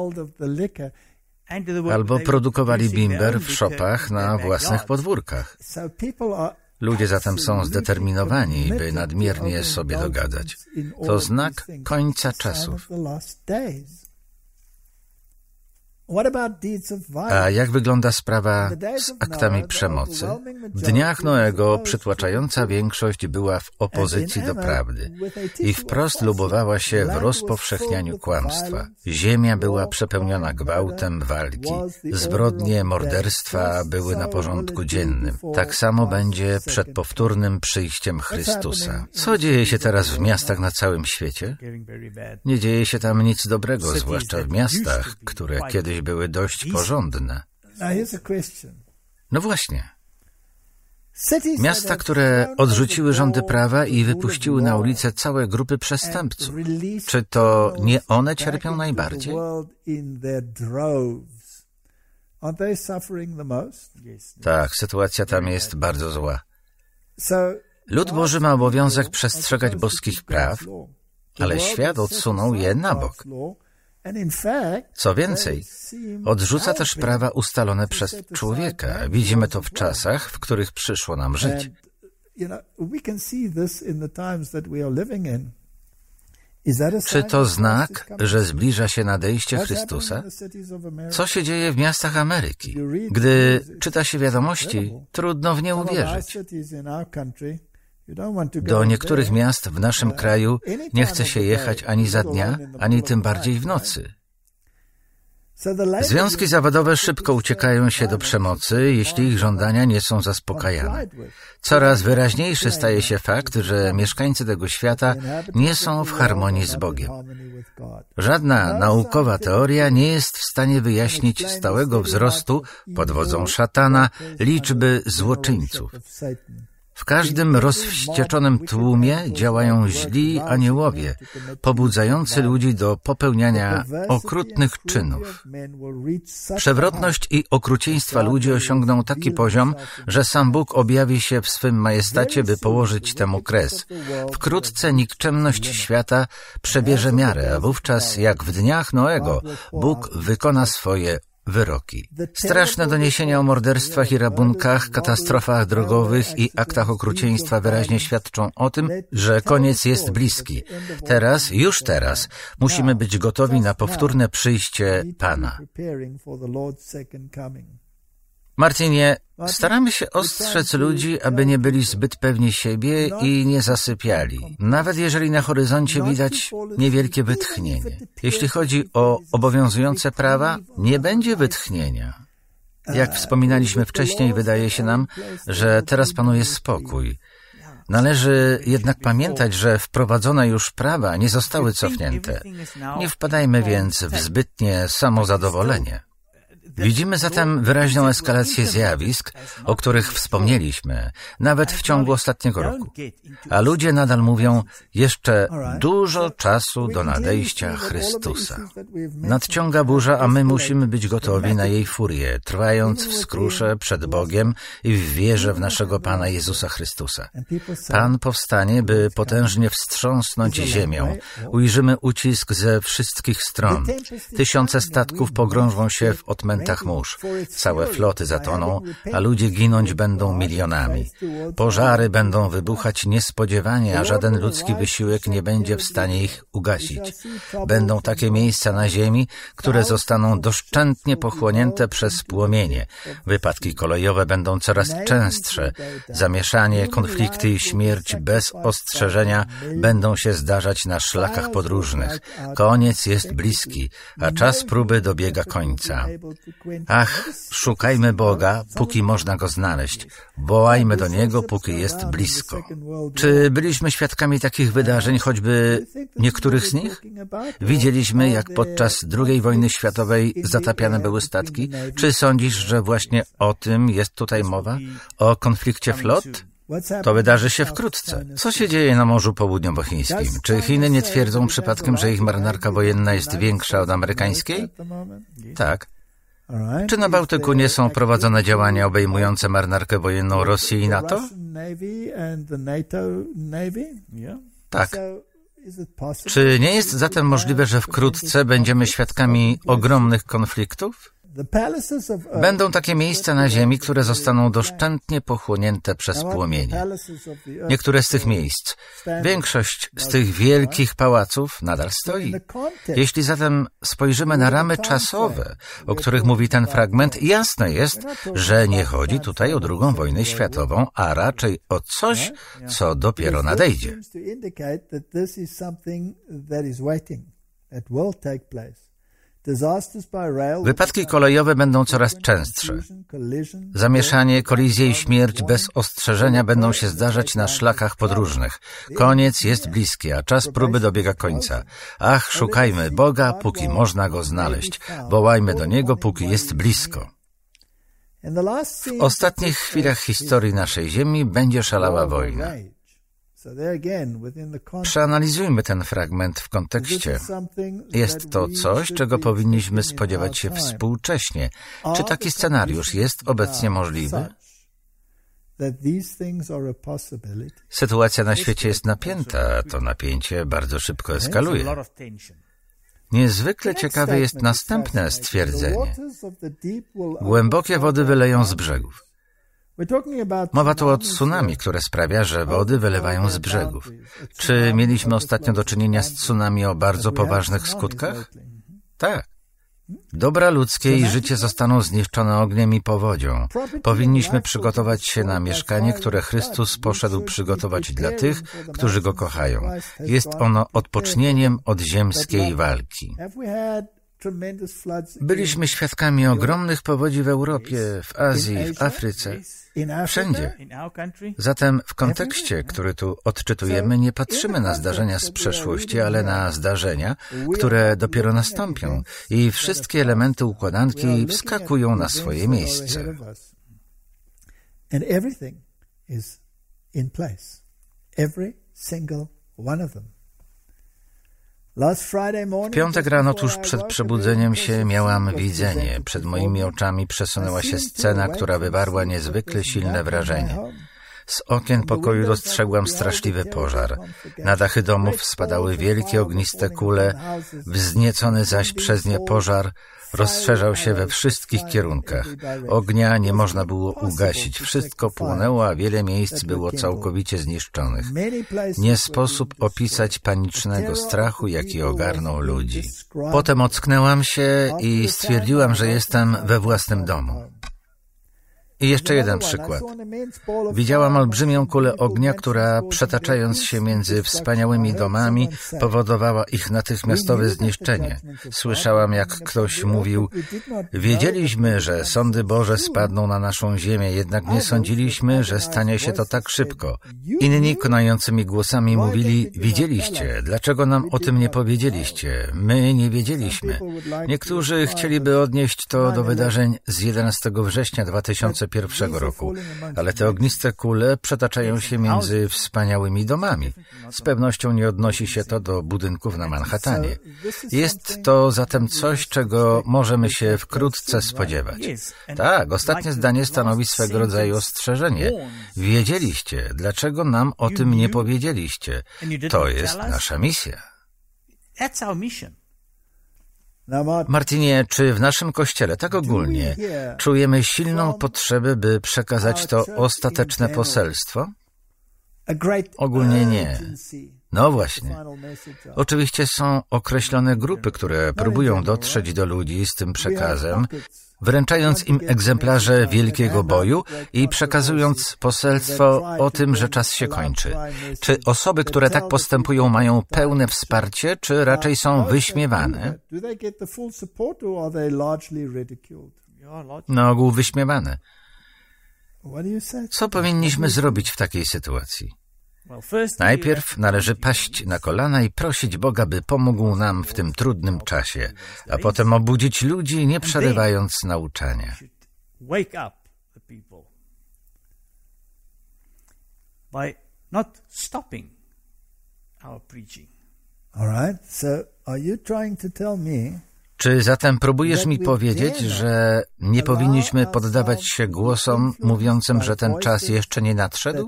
Albo produkowali bimber w szopach na własnych podwórkach. Ludzie zatem są zdeterminowani, by nadmiernie sobie dogadać. To znak końca czasów. A jak wygląda sprawa z aktami przemocy? W dniach Noego przytłaczająca większość była w opozycji do prawdy i wprost lubowała się w rozpowszechnianiu kłamstwa. Ziemia była przepełniona gwałtem walki. Zbrodnie morderstwa były na porządku dziennym. Tak samo będzie przed powtórnym przyjściem Chrystusa. Co dzieje się teraz w miastach na całym świecie? Nie dzieje się tam nic dobrego, zwłaszcza w miastach, które kiedyś były dość porządne. No właśnie. Miasta, które odrzuciły rządy prawa i wypuściły na ulicę całe grupy przestępców. Czy to nie one cierpią najbardziej? Tak, sytuacja tam jest bardzo zła. Lud Boży ma obowiązek przestrzegać boskich praw, ale świat odsunął je na bok. Co więcej, odrzuca też prawa ustalone przez człowieka. Widzimy to w czasach, w których przyszło nam żyć. Czy to znak, że zbliża się nadejście Chrystusa? Co się dzieje w miastach Ameryki? Gdy czyta się wiadomości, trudno w nie uwierzyć. Do niektórych miast w naszym kraju nie chce się jechać ani za dnia, ani tym bardziej w nocy. Związki zawodowe szybko uciekają się do przemocy, jeśli ich żądania nie są zaspokajane. Coraz wyraźniejszy staje się fakt, że mieszkańcy tego świata nie są w harmonii z Bogiem. Żadna naukowa teoria nie jest w stanie wyjaśnić stałego wzrostu pod wodzą szatana liczby złoczyńców. W każdym rozwścieczonym tłumie działają źli aniołowie, pobudzający ludzi do popełniania okrutnych czynów. Przewrotność i okrucieństwa ludzi osiągną taki poziom, że sam Bóg objawi się w swym majestacie, by położyć temu kres. Wkrótce nikczemność świata przebierze miarę, a wówczas, jak w dniach Noego, Bóg wykona swoje wyroki. Straszne doniesienia o morderstwach i rabunkach, katastrofach drogowych i aktach okrucieństwa wyraźnie świadczą o tym, że koniec jest bliski. Teraz, już teraz, musimy być gotowi na powtórne przyjście Pana. Martinie, staramy się ostrzec ludzi, aby nie byli zbyt pewni siebie i nie zasypiali, nawet jeżeli na horyzoncie widać niewielkie wytchnienie. Jeśli chodzi o obowiązujące prawa, nie będzie wytchnienia. Jak wspominaliśmy wcześniej, wydaje się nam, że teraz panuje spokój. Należy jednak pamiętać, że wprowadzone już prawa nie zostały cofnięte. Nie wpadajmy więc w zbytnie samozadowolenie. Widzimy zatem wyraźną eskalację zjawisk, o których wspomnieliśmy, nawet w ciągu ostatniego roku. A ludzie nadal mówią, jeszcze dużo czasu do nadejścia Chrystusa. Nadciąga burza, a my musimy być gotowi na jej furię, trwając w skrusze przed Bogiem i w wierze w naszego Pana Jezusa Chrystusa. Pan powstanie, by potężnie wstrząsnąć ziemią. Ujrzymy ucisk ze wszystkich stron. Tysiące statków pogrążą się w odmętach mórz. Całe floty zatoną, a ludzie ginąć będą milionami. Pożary będą wybuchać niespodziewanie, a żaden ludzki wysiłek nie będzie w stanie ich ugasić. Będą takie miejsca na ziemi, które zostaną doszczętnie pochłonięte przez płomienie. Wypadki kolejowe będą coraz częstsze. Zamieszanie, konflikty i śmierć bez ostrzeżenia będą się zdarzać na szlakach podróżnych. Koniec jest bliski, a czas próby dobiega końca. Ach, szukajmy Boga, póki można Go znaleźć. Wołajmy do Niego, póki jest blisko. Czy byliśmy świadkami takich wydarzeń, choćby niektórych z nich? Widzieliśmy, jak podczas drugiej wojny światowej zatapiane były statki? Czy sądzisz, że właśnie o tym jest tutaj mowa? O konflikcie flot? To wydarzy się wkrótce. Co się dzieje na Morzu Południowochińskim? Czy Chiny nie twierdzą przypadkiem, że ich marynarka wojenna jest większa od amerykańskiej? Tak. Czy na Bałtyku nie są prowadzone działania obejmujące marynarkę wojenną Rosji i NATO? Tak. Czy nie jest zatem możliwe, że wkrótce będziemy świadkami ogromnych konfliktów? Będą takie miejsca na ziemi, które zostaną doszczętnie pochłonięte przez płomienie. Niektóre z tych miejsc, większość z tych wielkich pałaców nadal stoi. Jeśli zatem spojrzymy na ramy czasowe, o których mówi ten fragment, jasne jest, że nie chodzi tutaj o drugą wojnę światową, a raczej o coś, co dopiero nadejdzie. Wypadki kolejowe będą coraz częstsze. Zamieszanie, kolizje i śmierć bez ostrzeżenia będą się zdarzać na szlakach podróżnych. Koniec jest bliski, a czas próby dobiega końca. Ach, szukajmy Boga, póki można Go znaleźć. Wołajmy do Niego, póki jest blisko. W ostatnich chwilach historii naszej ziemi będzie szalała wojna. Przeanalizujmy ten fragment w kontekście. Jest to coś, czego powinniśmy spodziewać się współcześnie. Czy taki scenariusz jest obecnie możliwy? Sytuacja na świecie jest napięta, a to napięcie bardzo szybko eskaluje. Niezwykle ciekawe jest następne stwierdzenie. Głębokie wody wyleją z brzegów. Mowa tu o tsunami, które sprawia, że wody wylewają z brzegów. Czy mieliśmy ostatnio do czynienia z tsunami o bardzo poważnych skutkach? Tak. Dobra ludzkie i życie zostaną zniszczone ogniem i powodzią. Powinniśmy przygotować się na mieszkanie, które Chrystus poszedł przygotować dla tych, którzy Go kochają. Jest ono odpocznieniem od ziemskiej walki. Byliśmy świadkami ogromnych powodzi w Europie, w Azji, w Afryce, wszędzie. Zatem w kontekście, który tu odczytujemy, nie patrzymy na zdarzenia z przeszłości, ale na zdarzenia, które dopiero nastąpią i wszystkie elementy układanki wskakują na swoje miejsce. W piątek rano tuż przed przebudzeniem się miałam widzenie. Przed moimi oczami przesunęła się scena, która wywarła niezwykle silne wrażenie. Z okien pokoju dostrzegłam straszliwy pożar. Na dachy domów spadały wielkie ogniste kule, wzniecony zaś przez nie pożar rozszerzał się we wszystkich kierunkach. Ognia nie można było ugasić. Wszystko płonęło, a wiele miejsc było całkowicie zniszczonych. Nie sposób opisać panicznego strachu, jaki ogarnął ludzi. Potem ocknęłam się i stwierdziłam, że jestem we własnym domu. I jeszcze jeden przykład. Widziałam olbrzymią kulę ognia, która przetaczając się między wspaniałymi domami powodowała ich natychmiastowe zniszczenie. Słyszałam, jak ktoś mówił: wiedzieliśmy, że sądy Boże spadną na naszą ziemię, jednak nie sądziliśmy, że stanie się to tak szybko. Inni konającymi głosami mówili: widzieliście, dlaczego nam o tym nie powiedzieliście? My nie wiedzieliśmy. Niektórzy chcieliby odnieść to do wydarzeń z jedenastego września dwa tysiące pierwszego roku, ale te ogniste kule przetaczają się między wspaniałymi domami. Z pewnością nie odnosi się to do budynków na Manhattanie. Jest to zatem coś, czego możemy się wkrótce spodziewać. Tak, ostatnie zdanie stanowi swego rodzaju ostrzeżenie. Wiedzieliście, dlaczego nam o tym nie powiedzieliście. To jest nasza misja. Martinie, czy w naszym Kościele tak ogólnie czujemy silną potrzebę, by przekazać to ostateczne poselstwo? Ogólnie nie. No właśnie. Oczywiście są określone grupy, które próbują dotrzeć do ludzi z tym przekazem, wręczając im egzemplarze Wielkiego Boju i przekazując poselstwo o tym, że czas się kończy. Czy osoby, które tak postępują, mają pełne wsparcie, czy raczej są wyśmiewane? Na ogół wyśmiewane. Co powinniśmy zrobić w takiej sytuacji? Najpierw należy paść na kolana i prosić Boga, by pomógł nam w tym trudnym czasie, a potem obudzić ludzi, nie przerywając nauczania. Czy zatem próbujesz mi powiedzieć, że nie powinniśmy poddawać się głosom mówiącym, że ten czas jeszcze nie nadszedł?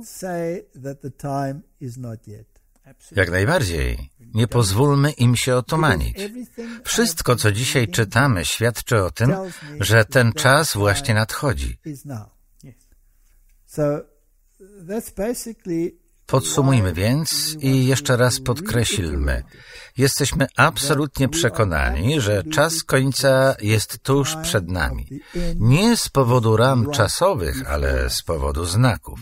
Jak najbardziej. Nie pozwólmy im się otumanić. Wszystko, co dzisiaj czytamy, świadczy o tym, że ten czas właśnie nadchodzi. Podsumujmy więc i jeszcze raz podkreślmy. Jesteśmy absolutnie przekonani, że czas końca jest tuż przed nami. Nie z powodu ram czasowych, ale z powodu znaków.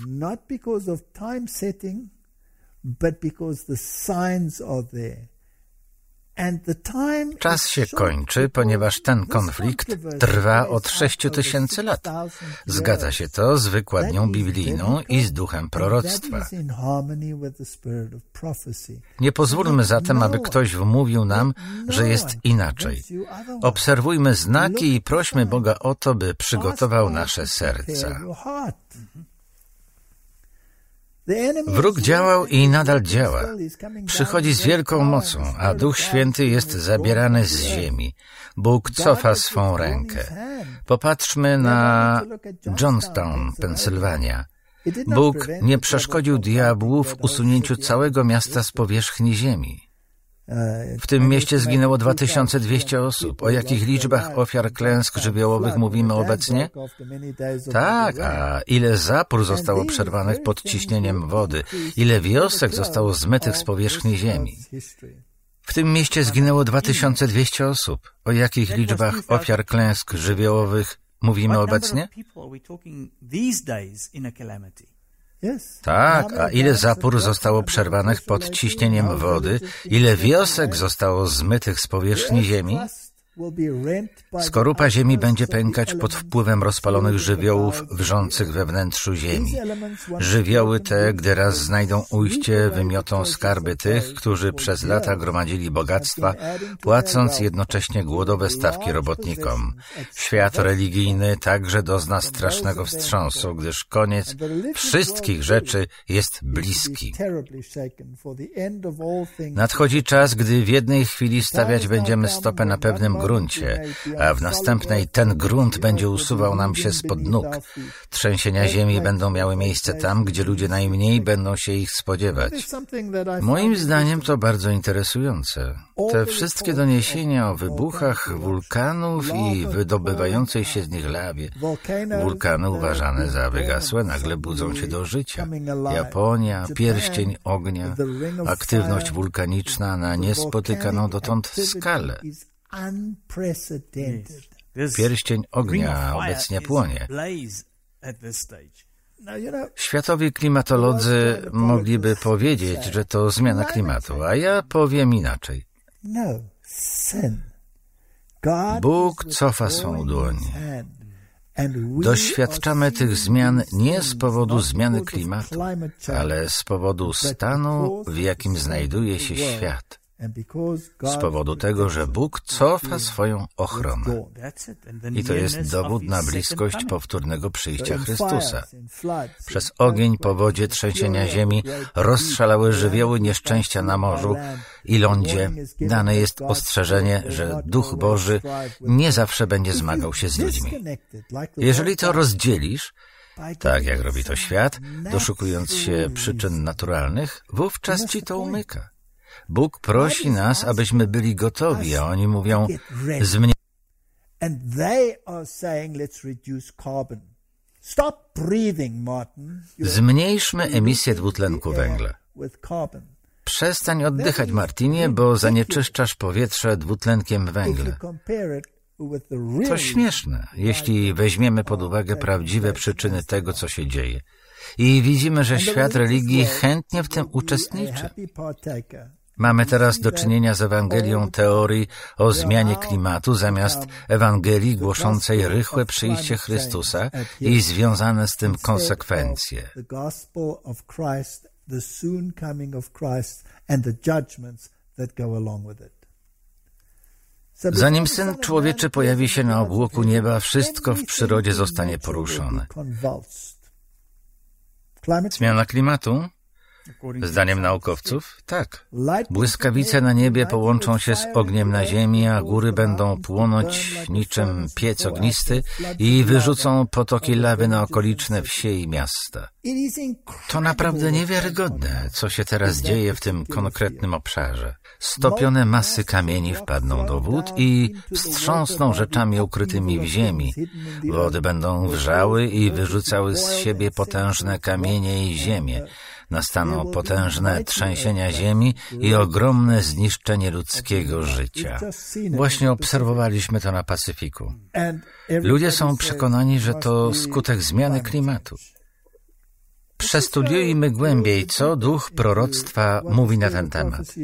Czas się kończy, ponieważ ten konflikt trwa od sześciu tysięcy lat. Zgadza się to z wykładnią biblijną i z duchem proroctwa. Nie pozwólmy zatem, aby ktoś wmówił nam, że jest inaczej. Obserwujmy znaki i prośmy Boga o to, by przygotował nasze serca. Wróg działał i nadal działa. Przychodzi z wielką mocą, a Duch Święty jest zabierany z ziemi. Bóg cofa swą rękę. Popatrzmy na Johnstown, Pensylwania. Bóg nie przeszkodził diabłu w usunięciu całego miasta z powierzchni ziemi. W tym mieście zginęło dwa tysiące dwieście osób. O jakich liczbach ofiar klęsk żywiołowych mówimy obecnie? Tak, a ile zapór zostało przerwanych pod ciśnieniem wody? Ile wiosek zostało zmytych z powierzchni ziemi? W tym mieście zginęło dwa tysiące dwieście osób. O jakich liczbach ofiar klęsk żywiołowych mówimy obecnie? Tak, a ile zapór zostało przerwanych pod ciśnieniem wody? Ile wiosek zostało zmytych z powierzchni ziemi? Skorupa ziemi będzie pękać pod wpływem rozpalonych żywiołów wrzących we wnętrzu ziemi. Żywioły te, gdy raz znajdą ujście, wymiotą skarby tych, którzy przez lata gromadzili bogactwa, płacąc jednocześnie głodowe stawki robotnikom. Świat religijny także dozna strasznego wstrząsu, gdyż koniec wszystkich rzeczy jest bliski. Nadchodzi czas, gdy w jednej chwili stawiać będziemy stopę na pewnym gruncie, a w następnej ten grunt będzie usuwał nam się spod nóg. Trzęsienia ziemi będą miały miejsce tam, gdzie ludzie najmniej będą się ich spodziewać. Moim zdaniem to bardzo interesujące. Te wszystkie doniesienia o wybuchach wulkanów i wydobywającej się z nich lawie. Wulkany uważane za wygasłe nagle budzą się do życia. Japonia, pierścień ognia, aktywność wulkaniczna na niespotykaną dotąd skalę. Pierścień ognia obecnie płonie. Światowi klimatolodzy mogliby powiedzieć, że to zmiana klimatu, a ja powiem inaczej. Bóg cofa swą dłoń. Doświadczamy tych zmian nie z powodu zmiany klimatu, ale z powodu stanu, w jakim znajduje się świat. Z powodu tego, że Bóg cofa swoją ochronę. I to jest dowód na bliskość powtórnego przyjścia Chrystusa. Przez ogień, powodzie, trzęsienia ziemi rozszalały żywioły nieszczęścia na morzu i lądzie. Dane jest ostrzeżenie, że Duch Boży nie zawsze będzie zmagał się z ludźmi. Jeżeli to rozdzielisz, tak jak robi to świat, doszukując się przyczyn naturalnych, wówczas ci to umyka. Bóg prosi nas, abyśmy byli gotowi, a oni mówią, zmniejszmy. Zmniejszmy emisję dwutlenku węgla. Przestań oddychać, Martinie, bo zanieczyszczasz powietrze dwutlenkiem węgla. To śmieszne, jeśli weźmiemy pod uwagę prawdziwe przyczyny tego, co się dzieje. I widzimy, że świat religii chętnie w tym uczestniczy. Mamy teraz do czynienia z Ewangelią teorii o zmianie klimatu zamiast Ewangelii głoszącej rychłe przyjście Chrystusa i związane z tym konsekwencje. Zanim Syn Człowieczy pojawi się na obłoku nieba, wszystko w przyrodzie zostanie poruszone. Zmiana klimatu? Zdaniem naukowców? Tak. Błyskawice na niebie połączą się z ogniem na ziemi, a góry będą płonąć niczym piec ognisty i wyrzucą potoki lawy na okoliczne wsie i miasta. To naprawdę niewiarygodne, co się teraz dzieje w tym konkretnym obszarze. Stopione masy kamieni wpadną do wód i wstrząsną rzeczami ukrytymi w ziemi. Wody będą wrzały i wyrzucały z siebie potężne kamienie i ziemię. Nastaną potężne trzęsienia ziemi i ogromne zniszczenie ludzkiego życia. Właśnie obserwowaliśmy to na Pacyfiku. Ludzie są przekonani, że to skutek zmiany klimatu. Przestudiujmy głębiej, co duch proroctwa mówi na ten temat.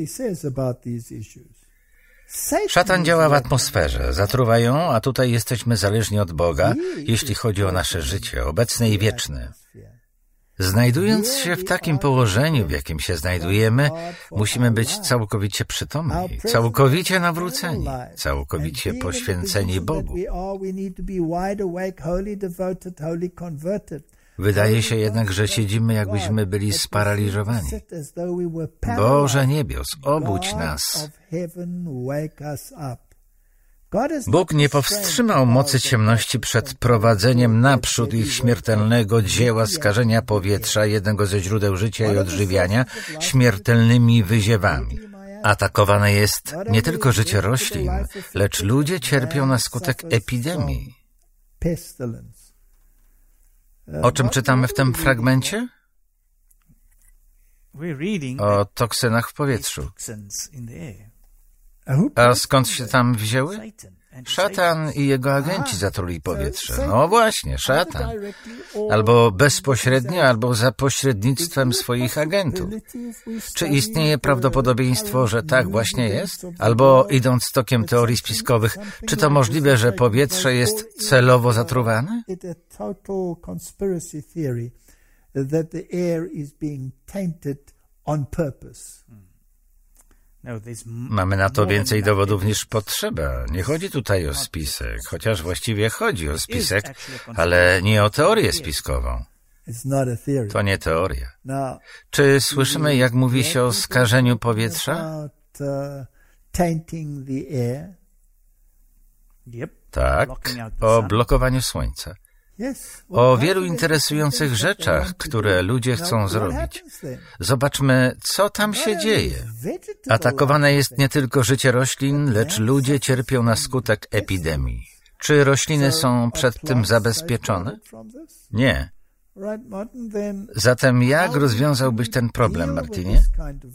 Szatan działa w atmosferze, zatruwa ją, a tutaj jesteśmy zależni od Boga, jeśli chodzi o nasze życie, obecne i wieczne. Znajdując się w takim położeniu, w jakim się znajdujemy, musimy być całkowicie przytomni, całkowicie nawróceni, całkowicie poświęceni Bogu. Wydaje się jednak, że siedzimy, jakbyśmy byli sparaliżowani. Boże niebios, obudź nas. Bóg nie powstrzymał mocy ciemności przed prowadzeniem naprzód ich śmiertelnego dzieła skażenia powietrza, jednego ze źródeł życia i odżywiania, śmiertelnymi wyziewami. Atakowane jest nie tylko życie roślin, lecz ludzie cierpią na skutek epidemii. O czym czytamy w tym fragmencie? O toksynach w powietrzu. A skąd się tam wzięły? Szatan i jego agenci zatruli powietrze. No właśnie, szatan. Albo bezpośrednio, albo za pośrednictwem swoich agentów. Czy istnieje prawdopodobieństwo, że tak właśnie jest? Albo idąc tokiem teorii spiskowych, czy to możliwe, że powietrze jest celowo zatruwane? Mamy na to więcej dowodów niż potrzeba. Nie chodzi tutaj o spisek, chociaż właściwie chodzi o spisek, ale nie o teorię spiskową. To nie teoria. Czy słyszymy, jak mówi się o skażeniu powietrza? Tak, o blokowaniu słońca. O wielu interesujących rzeczach, które ludzie chcą zrobić. Zobaczmy, co tam się dzieje. Atakowane jest nie tylko życie roślin, lecz ludzie cierpią na skutek epidemii. Czy rośliny są przed tym zabezpieczone? Nie. Zatem jak rozwiązałbyś ten problem, Martinie?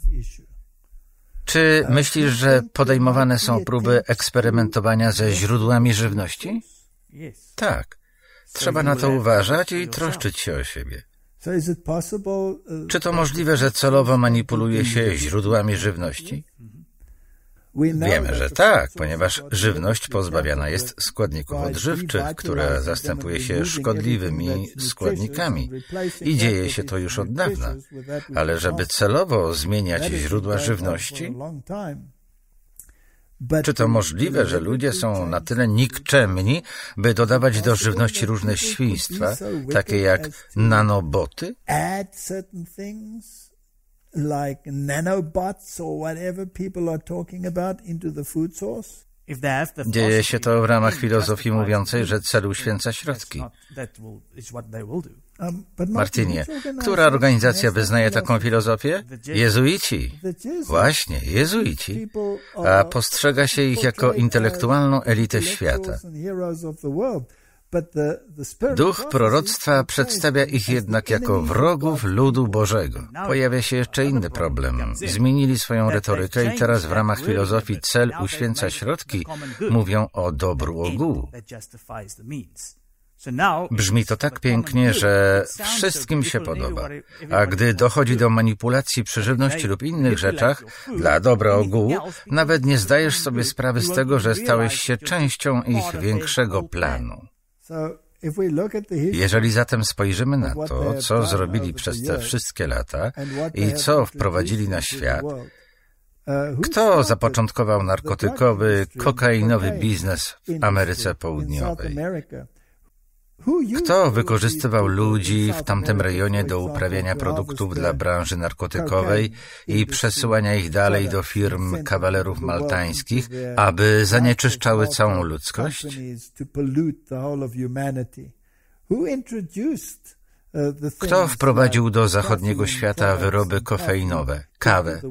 Czy myślisz, że podejmowane są próby eksperymentowania ze źródłami żywności? Tak. Trzeba na to uważać i troszczyć się o siebie. Czy to możliwe, że celowo manipuluje się źródłami żywności? Wiemy, że tak, ponieważ żywność pozbawiana jest składników odżywczych, które zastępuje się szkodliwymi składnikami. I dzieje się to już od dawna. Ale żeby celowo zmieniać źródła żywności? Czy to możliwe, że ludzie są na tyle nikczemni, by dodawać do żywności różne świństwa, takie jak nanoboty? Dzieje się to w ramach filozofii mówiącej, że cel uświęca środki. Martinie, która organizacja wyznaje taką filozofię? Jezuici. Właśnie, jezuici. A postrzega się ich jako intelektualną elitę świata. Duch proroctwa przedstawia ich jednak jako wrogów ludu Bożego. Pojawia się jeszcze inny problem. Zmienili swoją retorykę i teraz w ramach filozofii cel uświęca środki mówią o dobru ogółu. Brzmi to tak pięknie, że wszystkim się podoba. A gdy dochodzi do manipulacji przy żywności lub innych rzeczach, dla dobra ogółu, nawet nie zdajesz sobie sprawy z tego, że stałeś się częścią ich większego planu. Jeżeli zatem spojrzymy na to, co zrobili przez te wszystkie lata i co wprowadzili na świat, kto zapoczątkował narkotykowy, kokainowy biznes w Ameryce Południowej? Kto wykorzystywał ludzi w tamtym rejonie do uprawiania produktów dla branży narkotykowej i przesyłania ich dalej do firm kawalerów maltańskich, aby zanieczyszczały całą ludzkość? Kto wprowadził do zachodniego świata wyroby kofeinowe, kawę?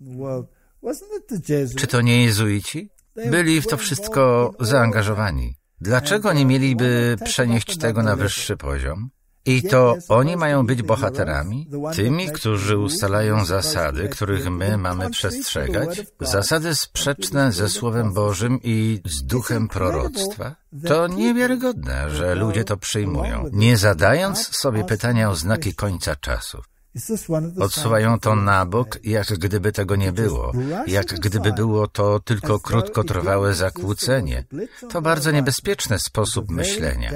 Czy to nie jezuici? Byli w to wszystko zaangażowani. Dlaczego nie mieliby przenieść tego na wyższy poziom? I to oni mają być bohaterami? Tymi, którzy ustalają zasady, których my mamy przestrzegać? Zasady sprzeczne ze Słowem Bożym i z duchem proroctwa? To niewiarygodne, że ludzie to przyjmują, nie zadając sobie pytania o znaki końca czasów. Odsuwają to na bok, jak gdyby tego nie było, jak gdyby było to tylko krótkotrwałe zakłócenie. To bardzo niebezpieczny sposób myślenia.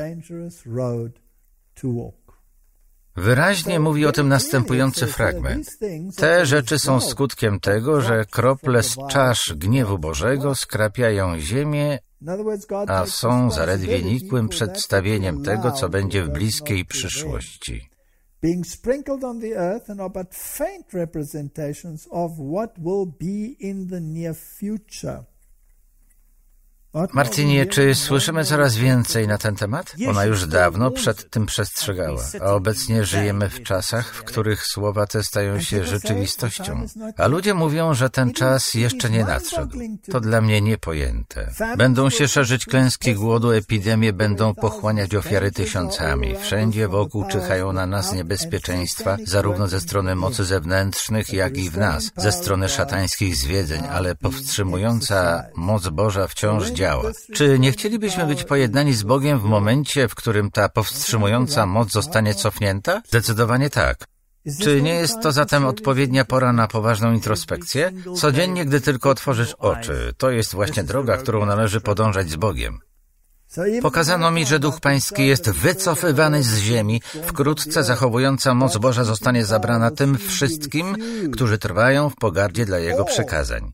Wyraźnie mówi o tym następujący fragment. Te rzeczy są skutkiem tego, że krople z czasz gniewu Bożego skrapiają ziemię, a są zaledwie nikłym przedstawieniem tego, co będzie w bliskiej przyszłości. Being sprinkled on the earth and are but faint representations of what will be in the near future. Martinie, czy słyszymy coraz więcej na ten temat? Ona już dawno przed tym przestrzegała, a obecnie żyjemy w czasach, w których słowa te stają się rzeczywistością. A ludzie mówią, że ten czas jeszcze nie nadszedł. To dla mnie niepojęte. Będą się szerzyć klęski głodu, epidemie będą pochłaniać ofiary tysiącami. Wszędzie wokół czyhają na nas niebezpieczeństwa, zarówno ze strony mocy zewnętrznych, jak i w nas, ze strony szatańskich zwiedzeń, ale powstrzymująca moc Boża wciąż działa. Czy nie chcielibyśmy być pojednani z Bogiem w momencie, w którym ta powstrzymująca moc zostanie cofnięta? Zdecydowanie tak. Czy nie jest to zatem odpowiednia pora na poważną introspekcję? Codziennie, gdy tylko otworzysz oczy, to jest właśnie droga, którą należy podążać z Bogiem. Pokazano mi, że Duch Pański jest wycofywany z ziemi. Wkrótce zachowująca moc Boża zostanie zabrana tym wszystkim, którzy trwają w pogardzie dla Jego przykazań.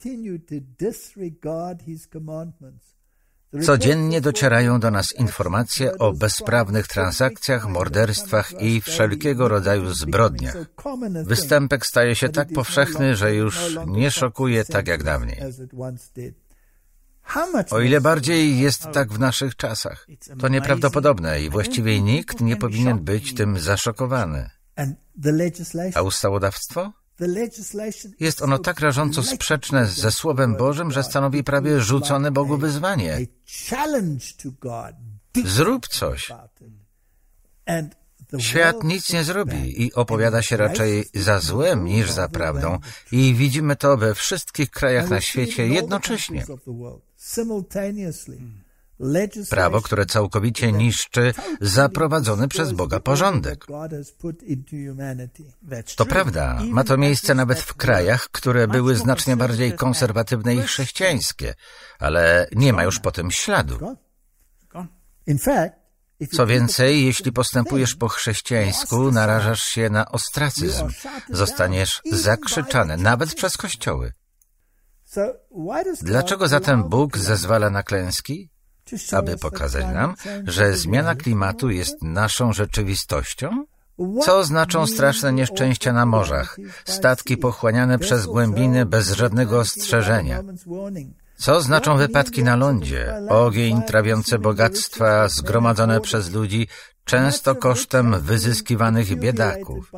Codziennie docierają do nas informacje o bezprawnych transakcjach, morderstwach i wszelkiego rodzaju zbrodniach. Występek staje się tak powszechny, że już nie szokuje tak jak dawniej. O ile bardziej jest tak w naszych czasach. To nieprawdopodobne i właściwie nikt nie powinien być tym zaszokowany. A ustawodawstwo? Jest ono tak rażąco sprzeczne ze Słowem Bożym, że stanowi prawie rzucone Bogu wyzwanie. Zrób coś. Świat nic nie zrobi i opowiada się raczej za złem niż za prawdą. I widzimy to we wszystkich krajach na świecie jednocześnie. Prawo, które całkowicie niszczy zaprowadzony przez Boga porządek. To prawda, ma to miejsce nawet w krajach, które były znacznie bardziej konserwatywne i chrześcijańskie, ale nie ma już po tym śladu. Co więcej, jeśli postępujesz po chrześcijańsku, narażasz się na ostracyzm. Zostaniesz zakrzyczany, nawet przez kościoły. Dlaczego zatem Bóg zezwala na klęski? Aby pokazać nam, że zmiana klimatu jest naszą rzeczywistością? Co znaczą straszne nieszczęścia na morzach, statki pochłaniane przez głębiny bez żadnego ostrzeżenia? Co znaczą wypadki na lądzie, ogień trawiący bogactwa zgromadzone przez ludzi, często kosztem wyzyskiwanych biedaków?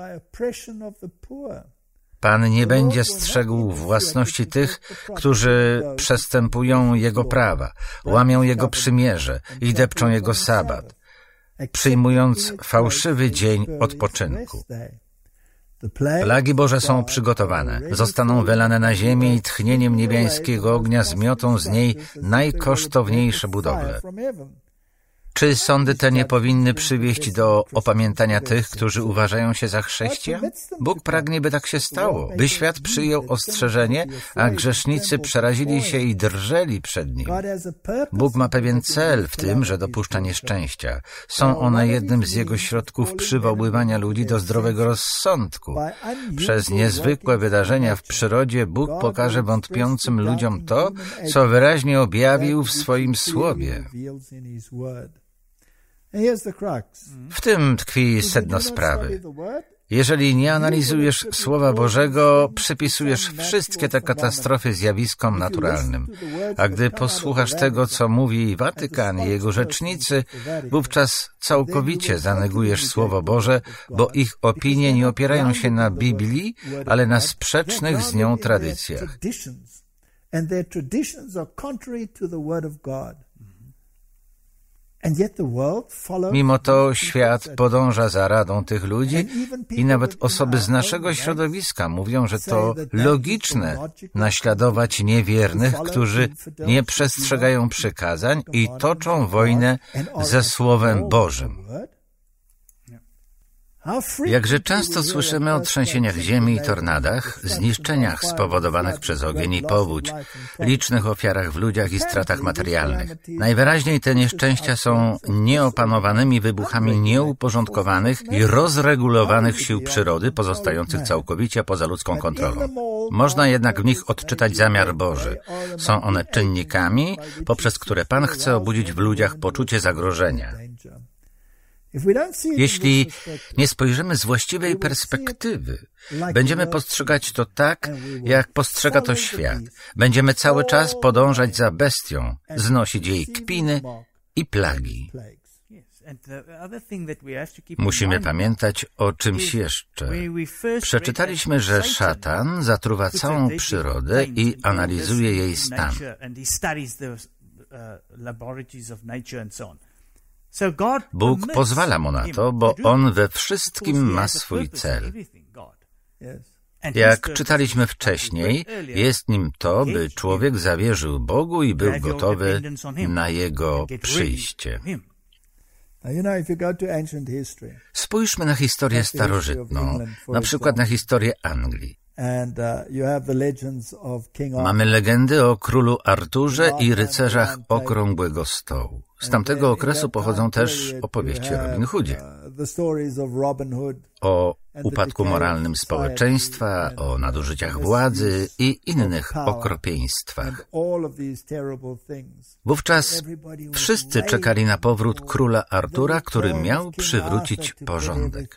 Pan nie będzie strzegł własności tych, którzy przestępują Jego prawa, łamią Jego przymierze i depczą Jego sabat, przyjmując fałszywy dzień odpoczynku. Plagi Boże są przygotowane, zostaną wylane na ziemię i tchnieniem niebiańskiego ognia zmiotą z niej najkosztowniejsze budowle. Czy sądy te nie powinny przywieść do opamiętania tych, którzy uważają się za chrześcijan? Bóg pragnie, by tak się stało, by świat przyjął ostrzeżenie, a grzesznicy przerazili się i drżeli przed nim. Bóg ma pewien cel w tym, że dopuszcza nieszczęścia. Są one jednym z Jego środków przywoływania ludzi do zdrowego rozsądku. Przez niezwykłe wydarzenia w przyrodzie Bóg pokaże wątpiącym ludziom to, co wyraźnie objawił w swoim Słowie. W tym tkwi sedno sprawy. Jeżeli nie analizujesz Słowa Bożego, przypisujesz wszystkie te katastrofy zjawiskom naturalnym. A gdy posłuchasz tego, co mówi Watykan i jego rzecznicy, wówczas całkowicie zanegujesz Słowo Boże, bo ich opinie nie opierają się na Biblii, ale na sprzecznych z nią tradycjach. Mimo to świat podąża za radą tych ludzi i nawet osoby z naszego środowiska mówią, że to logiczne naśladować niewiernych, którzy nie przestrzegają przykazań i toczą wojnę ze Słowem Bożym. Jakże często słyszymy o trzęsieniach ziemi i tornadach, zniszczeniach spowodowanych przez ogień i powódź, licznych ofiarach w ludziach i stratach materialnych. Najwyraźniej te nieszczęścia są nieopanowanymi wybuchami nieuporządkowanych i rozregulowanych sił przyrody, pozostających całkowicie poza ludzką kontrolą. Można jednak w nich odczytać zamiar Boży. Są one czynnikami, poprzez które Pan chce obudzić w ludziach poczucie zagrożenia. Jeśli nie spojrzymy z właściwej perspektywy, będziemy postrzegać to tak, jak postrzega to świat. Będziemy cały czas podążać za bestią, znosić jej kpiny i plagi. Musimy pamiętać o czymś jeszcze. Przeczytaliśmy, że szatan zatruwa całą przyrodę i analizuje jej stan. Bóg pozwala mu na to, bo On we wszystkim ma swój cel. Jak czytaliśmy wcześniej, jest nim to, by człowiek zawierzył Bogu i był gotowy na Jego przyjście. Spójrzmy na historię starożytną, na przykład na historię Anglii. Mamy legendy o królu Arturze i rycerzach Okrągłego Stołu. Z tamtego okresu pochodzą też opowieści o Robin Hoodzie, o upadku moralnym społeczeństwa, o nadużyciach władzy i innych okropieństwach. Wówczas wszyscy czekali na powrót króla Artura, który miał przywrócić porządek.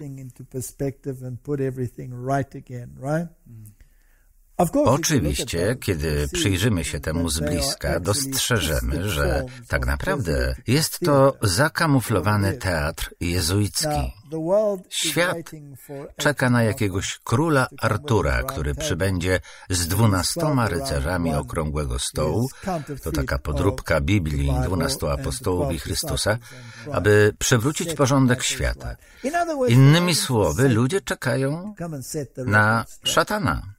Oczywiście, kiedy przyjrzymy się temu z bliska, dostrzeżemy, że tak naprawdę jest to zakamuflowany teatr jezuicki. Świat czeka na jakiegoś króla Artura, który przybędzie z dwunastoma rycerzami Okrągłego Stołu, to taka podróbka Biblii dwunastu apostołów i Chrystusa, aby przywrócić porządek świata. Innymi słowy, ludzie czekają na szatana.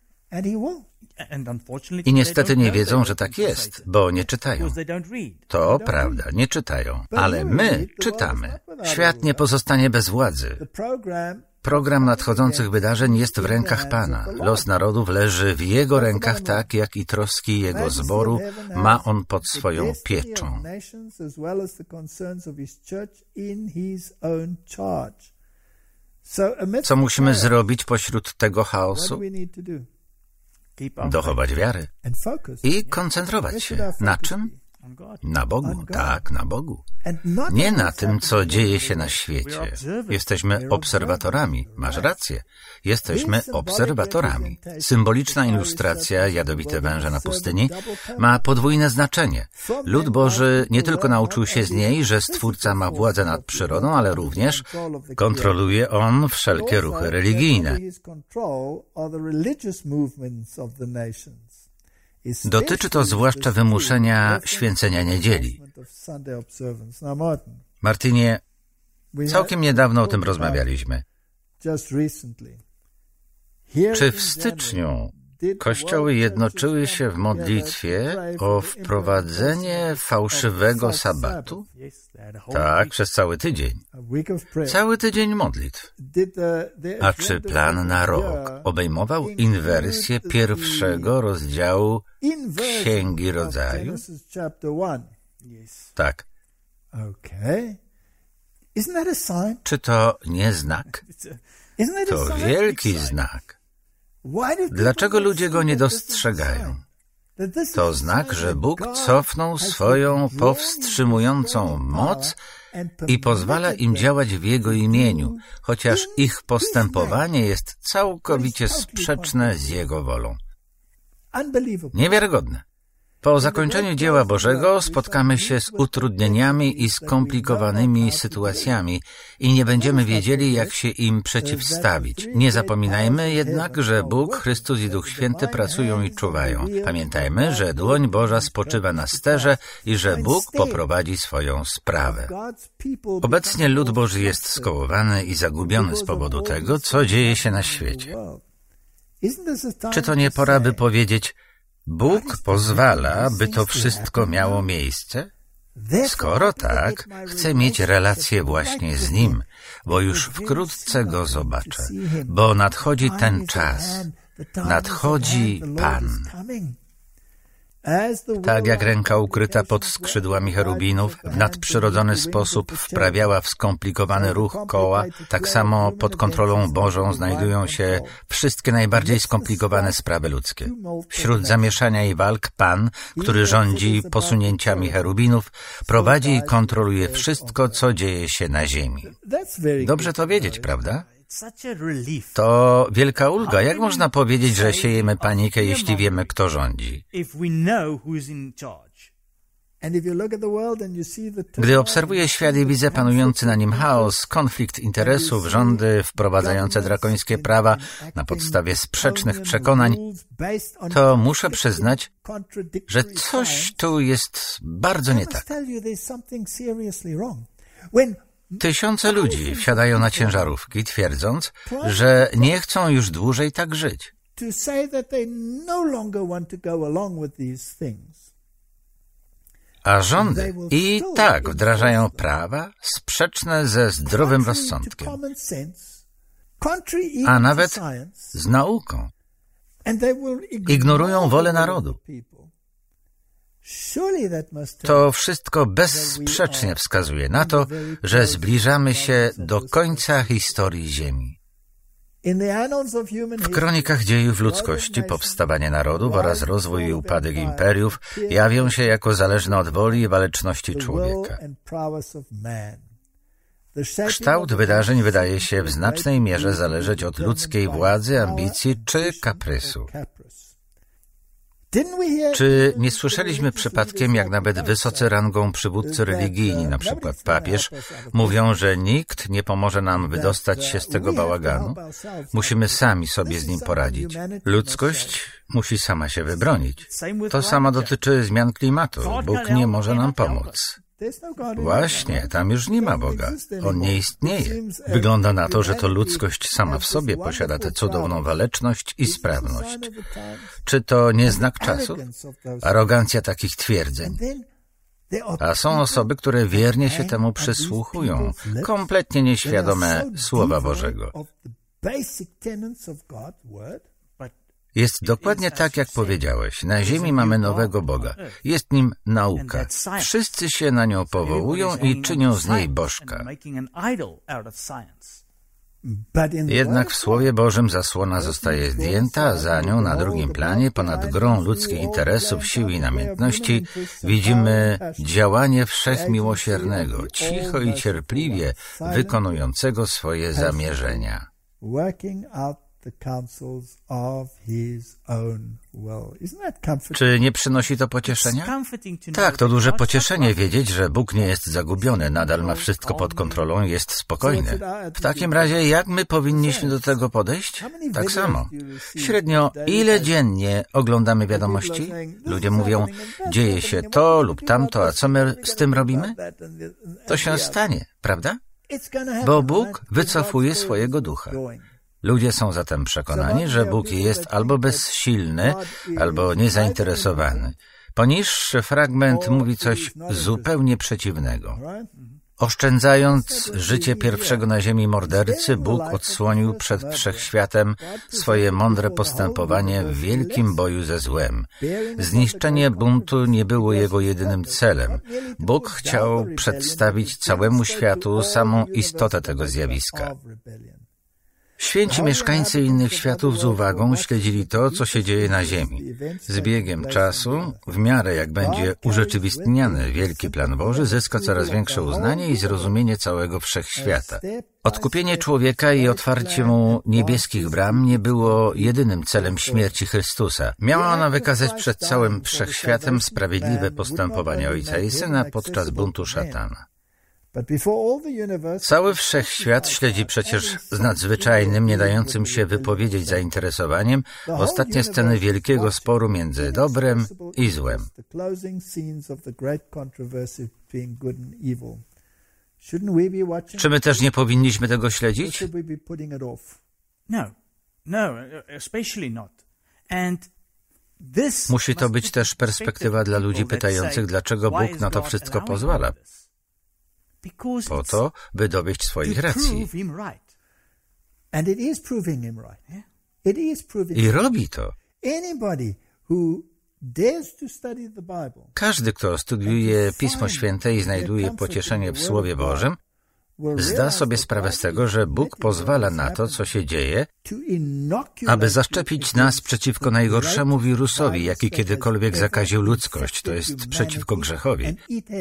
I niestety nie wiedzą, że tak jest, bo nie czytają. To prawda, nie czytają, ale my czytamy. Świat nie pozostanie bez władzy. Program nadchodzących wydarzeń jest w rękach Pana. Los narodów leży w Jego rękach, tak jak i troski Jego zboru ma On pod swoją pieczą. Co musimy zrobić pośród tego chaosu? Dochować wiary i koncentrować się. Na czym? Na Bogu, tak, na Bogu. Nie na tym, co dzieje się na świecie. Jesteśmy obserwatorami. Masz rację. Jesteśmy obserwatorami. Symboliczna ilustracja jadowite węże na pustyni ma podwójne znaczenie. Lud Boży nie tylko nauczył się z niej, że Stwórca ma władzę nad przyrodą, ale również kontroluje On wszelkie ruchy religijne. Dotyczy to zwłaszcza wymuszenia święcenia niedzieli. Martinie, całkiem niedawno o tym rozmawialiśmy. Czy w styczniu kościoły jednoczyły się w modlitwie o wprowadzenie fałszywego sabatu? Tak, przez cały tydzień. Cały tydzień modlitw. A czy plan na rok obejmował inwersję pierwszego rozdziału Księgi Rodzaju? Tak. Czy to nie znak? To wielki znak. Dlaczego ludzie go nie dostrzegają? To znak, że Bóg cofnął swoją powstrzymującą moc i pozwala im działać w Jego imieniu, chociaż ich postępowanie jest całkowicie sprzeczne z Jego wolą. Niewiarygodne. Po zakończeniu dzieła Bożego spotkamy się z utrudnieniami i skomplikowanymi sytuacjami i nie będziemy wiedzieli, jak się im przeciwstawić. Nie zapominajmy jednak, że Bóg, Chrystus i Duch Święty pracują i czuwają. Pamiętajmy, że dłoń Boża spoczywa na sterze i że Bóg poprowadzi swoją sprawę. Obecnie lud Boży jest skołowany i zagubiony z powodu tego, co dzieje się na świecie. Czy to nie pora, by powiedzieć: Bóg pozwala, by to wszystko miało miejsce? Skoro tak, chcę mieć relację właśnie z Nim, bo już wkrótce Go zobaczę, bo nadchodzi ten czas, nadchodzi Pan. Tak jak ręka ukryta pod skrzydłami cherubinów w nadprzyrodzony sposób wprawiała w skomplikowany ruch koła, tak samo pod kontrolą Bożą znajdują się wszystkie najbardziej skomplikowane sprawy ludzkie. Wśród zamieszania i walk Pan, który rządzi posunięciami cherubinów, prowadzi i kontroluje wszystko, co dzieje się na ziemi. Dobrze to wiedzieć, prawda? To wielka ulga. Jak można powiedzieć, że siejemy panikę, jeśli wiemy, kto rządzi? Gdy obserwuję świat i widzę panujący na nim chaos, konflikt interesów, rządy wprowadzające drakońskie prawa na podstawie sprzecznych przekonań, to muszę przyznać, że coś tu jest bardzo nie tak. Tysiące ludzi wsiadają na ciężarówki, twierdząc, że nie chcą już dłużej tak żyć. A rządy i tak wdrażają prawa sprzeczne ze zdrowym rozsądkiem, a nawet z nauką. Ignorują wolę narodu. To wszystko bezsprzecznie wskazuje na to, że zbliżamy się do końca historii Ziemi. W kronikach dziejów ludzkości powstawanie narodów oraz rozwój i upadek imperiów jawią się jako zależne od woli i waleczności człowieka. Kształt wydarzeń wydaje się w znacznej mierze zależeć od ludzkiej władzy, ambicji czy kaprysu. Czy nie słyszeliśmy przypadkiem, jak nawet wysoce rangą przywódcy religijni, na przykład papież, mówią, że nikt nie pomoże nam wydostać się z tego bałaganu? Musimy sami sobie z nim poradzić. Ludzkość musi sama się wybronić. To samo dotyczy zmian klimatu. Bóg nie może nam pomóc. Właśnie, tam już nie ma Boga. On nie istnieje. Wygląda na to, że to ludzkość sama w sobie posiada tę cudowną waleczność i sprawność. Czy to nie znak czasu? Arogancja takich twierdzeń. A są osoby, które wiernie się temu przysłuchują, kompletnie nieświadome Słowa Bożego. Jest dokładnie tak, jak powiedziałeś. Na ziemi mamy nowego Boga. Jest nim nauka. Wszyscy się na nią powołują i czynią z niej bożka. Jednak w Słowie Bożym zasłona zostaje zdjęta, a za nią na drugim planie, ponad grą ludzkich interesów, sił i namiętności, widzimy działanie Wszechmiłosiernego, cicho i cierpliwie wykonującego swoje zamierzenia. Czy nie przynosi to pocieszenia? Tak, to duże pocieszenie wiedzieć, że Bóg nie jest zagubiony, nadal ma wszystko pod kontrolą, jest spokojny. W takim razie jak my powinniśmy do tego podejść? Tak samo. Średnio ile dziennie oglądamy wiadomości? Ludzie mówią, dzieje się to lub tamto, a co my z tym robimy? To się stanie, prawda? Bo Bóg wycofuje swojego ducha. Ludzie są zatem przekonani, że Bóg jest albo bezsilny, albo niezainteresowany. Poniższy fragment mówi coś zupełnie przeciwnego. Oszczędzając życie pierwszego na ziemi mordercy, Bóg odsłonił przed wszechświatem swoje mądre postępowanie w wielkim boju ze złem. Zniszczenie buntu nie było jego jedynym celem. Bóg chciał przedstawić całemu światu samą istotę tego zjawiska. Święci mieszkańcy innych światów z uwagą śledzili to, co się dzieje na ziemi. Z biegiem czasu, w miarę jak będzie urzeczywistniany wielki plan Boży, zyska coraz większe uznanie i zrozumienie całego wszechświata. Odkupienie człowieka i otwarcie mu niebieskich bram nie było jedynym celem śmierci Chrystusa. Miała ona wykazać przed całym wszechświatem sprawiedliwe postępowanie Ojca i Syna podczas buntu szatana. Cały wszechświat śledzi przecież z nadzwyczajnym, nie dającym się wypowiedzieć zainteresowaniem ostatnie sceny wielkiego sporu między dobrem i złem. Czy my też nie powinniśmy tego śledzić? Musi to być też perspektywa dla ludzi pytających, dlaczego Bóg na to wszystko pozwala. Po to, by dowieść swoich racji. I robi to. Każdy, kto studiuje Pismo Święte i znajduje pocieszenie w Słowie Bożym, zda sobie sprawę z tego, że Bóg pozwala na to, co się dzieje, aby zaszczepić nas przeciwko najgorszemu wirusowi, jaki kiedykolwiek zakaził ludzkość, to jest przeciwko grzechowi.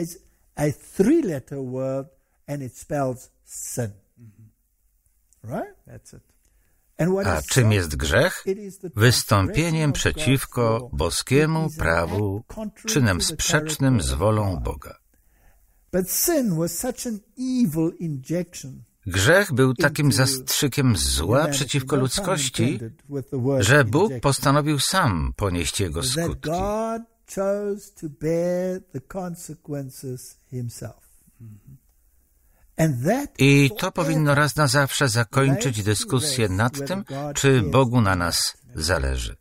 A czym jest grzech? Wystąpieniem przeciwko boskiemu prawu, czynem sprzecznym z wolą Boga. Grzech był takim zastrzykiem zła przeciwko ludzkości, że Bóg postanowił sam ponieść jego skutki. I to powinno raz na zawsze zakończyć dyskusję nad tym, czy Bogu na nas zależy.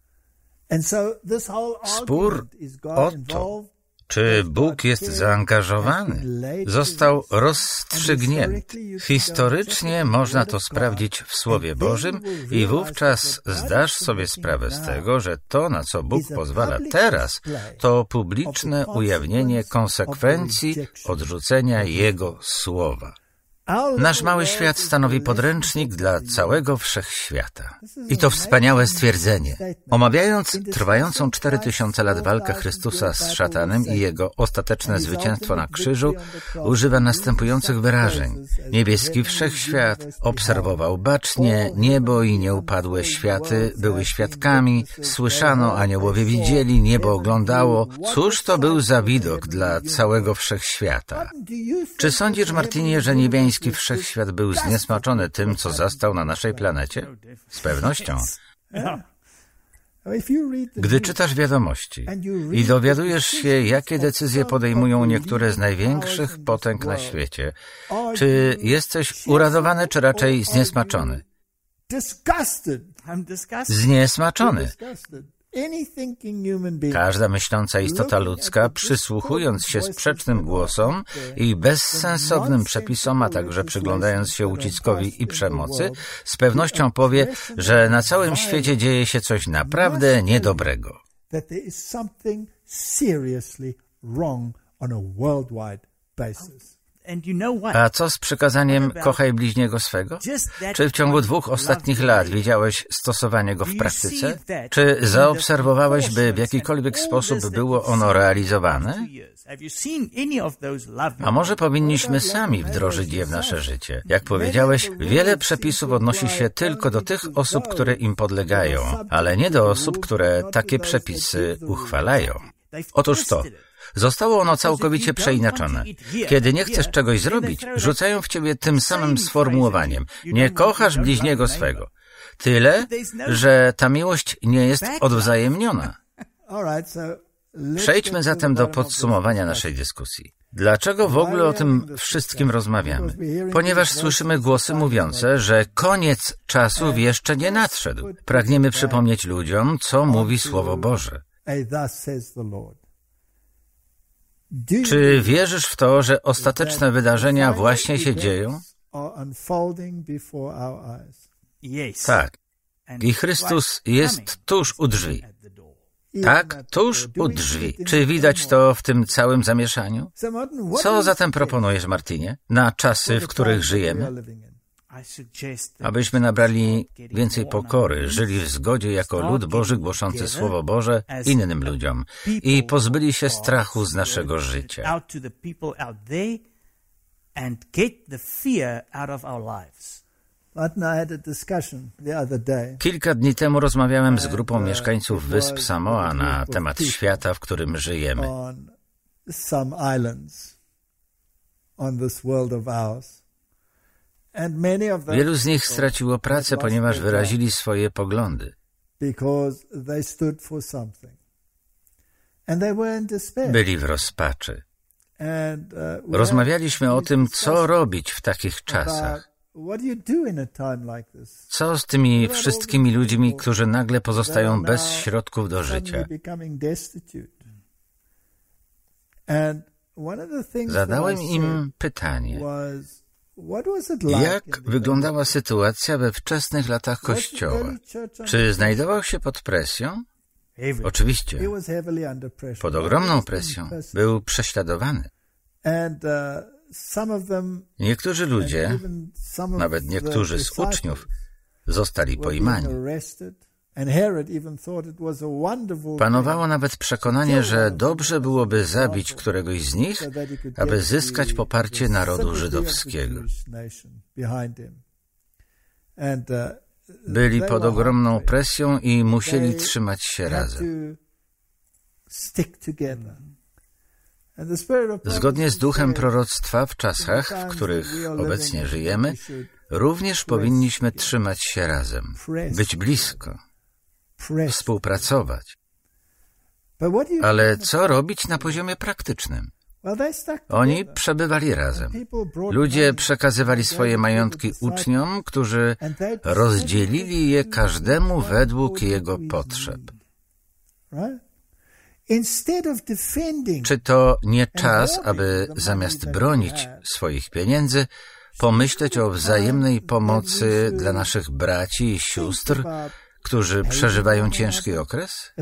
Spór o to, czy Bóg jest zaangażowany, został rozstrzygnięty. Historycznie można to sprawdzić w Słowie Bożym i wówczas zdasz sobie sprawę z tego, że to, na co Bóg pozwala teraz, to publiczne ujawnienie konsekwencji odrzucenia Jego Słowa. Nasz mały świat stanowi podręcznik dla całego wszechświata. I to wspaniałe stwierdzenie. Omawiając trwającą cztery tysiące lat walkę Chrystusa z szatanem i jego ostateczne zwycięstwo na krzyżu, używa następujących wyrażeń. Niebieski wszechświat obserwował bacznie, niebo i nieupadłe światy były świadkami, słyszano, aniołowie widzieli, niebo oglądało. Cóż to był za widok dla całego wszechświata? Czy sądzisz, Martinie, że niebiański wszechświat był zniesmaczony tym, co zastał na naszej planecie? Z pewnością. Gdy czytasz wiadomości i dowiadujesz się, jakie decyzje podejmują niektóre z największych potęg na świecie, czy jesteś uradowany, czy raczej zniesmaczony? Zniesmaczony. Każda myśląca istota ludzka, przysłuchując się sprzecznym głosom i bezsensownym przepisom, a także przyglądając się uciskowi i przemocy, z pewnością powie, że na całym świecie dzieje się coś naprawdę niedobrego. A co z przykazaniem kochaj bliźniego swego? Czy w ciągu dwóch ostatnich lat widziałeś stosowanie go w praktyce? Czy zaobserwowałeś, by w jakikolwiek sposób było ono realizowane? A może powinniśmy sami wdrożyć je w nasze życie? Jak powiedziałeś, wiele przepisów odnosi się tylko do tych osób, które im podlegają, ale nie do osób, które takie przepisy uchwalają. Otóż to. Zostało ono całkowicie przeinaczone. Kiedy nie chcesz czegoś zrobić, rzucają w ciebie tym samym sformułowaniem. Nie kochasz bliźniego swego. Tyle, że ta miłość nie jest odwzajemniona. Przejdźmy zatem do podsumowania naszej dyskusji. Dlaczego w ogóle o tym wszystkim rozmawiamy? Ponieważ słyszymy głosy mówiące, że koniec czasów jeszcze nie nadszedł. Pragniemy przypomnieć ludziom, co mówi Słowo Boże. Czy wierzysz w to, że ostateczne wydarzenia właśnie się dzieją? Tak. I Chrystus jest tuż u drzwi. Tak, tuż u drzwi. Czy widać to w tym całym zamieszaniu? Co zatem proponujesz, Martinie, na czasy, w których żyjemy? Abyśmy nabrali więcej pokory, żyli w zgodzie jako lud Boży głoszący Słowo Boże innym ludziom i pozbyli się strachu z naszego życia. Kilka dni temu rozmawiałem z grupą mieszkańców wysp Samoa na temat świata, w którym żyjemy. Wielu z nich straciło pracę, ponieważ wyrazili swoje poglądy. Byli w rozpaczy. Rozmawialiśmy o tym, co robić w takich czasach. Co z tymi wszystkimi ludźmi, którzy nagle pozostają bez środków do życia? Zadałem im pytanie. Jak wyglądała sytuacja we wczesnych latach Kościoła? Czy znajdował się pod presją? Oczywiście, pod ogromną presją był prześladowany. Niektórzy ludzie, nawet niektórzy z uczniów, zostali pojmani. Panowało nawet przekonanie, że dobrze byłoby zabić któregoś z nich, aby zyskać poparcie narodu żydowskiego. Byli pod ogromną presją i musieli trzymać się razem. Zgodnie z duchem proroctwa w czasach, w których obecnie żyjemy, również powinniśmy trzymać się razem, być blisko, współpracować. Ale co robić na poziomie praktycznym? Oni przebywali razem. Ludzie przekazywali swoje majątki uczniom, którzy rozdzielili je każdemu według jego potrzeb. Czy to nie czas, aby zamiast bronić swoich pieniędzy, pomyśleć o wzajemnej pomocy dla naszych braci i sióstr, którzy przeżywają ciężki okres?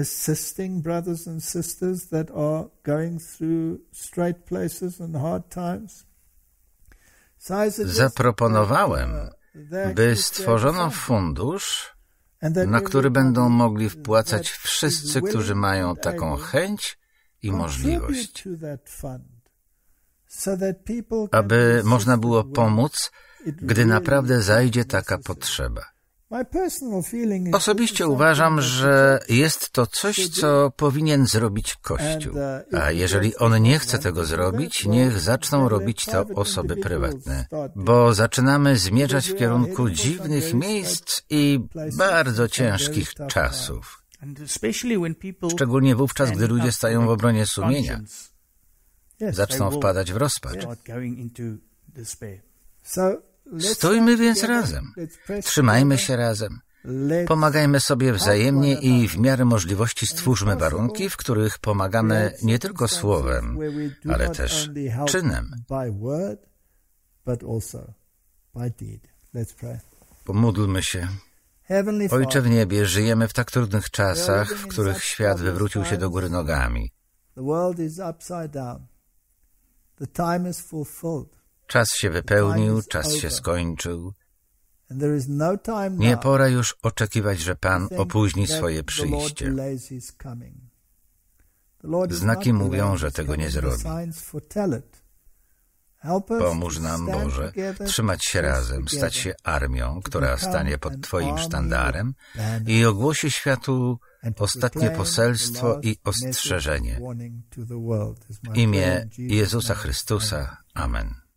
Zaproponowałem, by stworzono fundusz, na który będą mogli wpłacać wszyscy, którzy mają taką chęć i możliwość, aby można było pomóc, gdy naprawdę zajdzie taka potrzeba. Osobiście uważam, że jest to coś, co powinien zrobić Kościół. A jeżeli on nie chce tego zrobić, niech zaczną robić to osoby prywatne. Bo zaczynamy zmierzać w kierunku dziwnych miejsc i bardzo ciężkich czasów. Szczególnie wówczas, gdy ludzie stają w obronie sumienia. Zaczną wpadać w rozpacz. Stójmy więc razem, trzymajmy się razem, pomagajmy sobie wzajemnie i w miarę możliwości stwórzmy warunki, w których pomagamy nie tylko słowem, ale też czynem. Pomódlmy się. Ojcze w niebie, żyjemy w tak trudnych czasach, w których świat wywrócił się do góry nogami. Czas się wypełnił, czas się skończył. Nie pora już oczekiwać, że Pan opóźni swoje przyjście. Znaki mówią, że tego nie zrobi. Pomóż nam, Boże, trzymać się razem, stać się armią, która stanie pod Twoim sztandarem i ogłosi światu ostatnie poselstwo i ostrzeżenie. W imię Jezusa Chrystusa. Amen.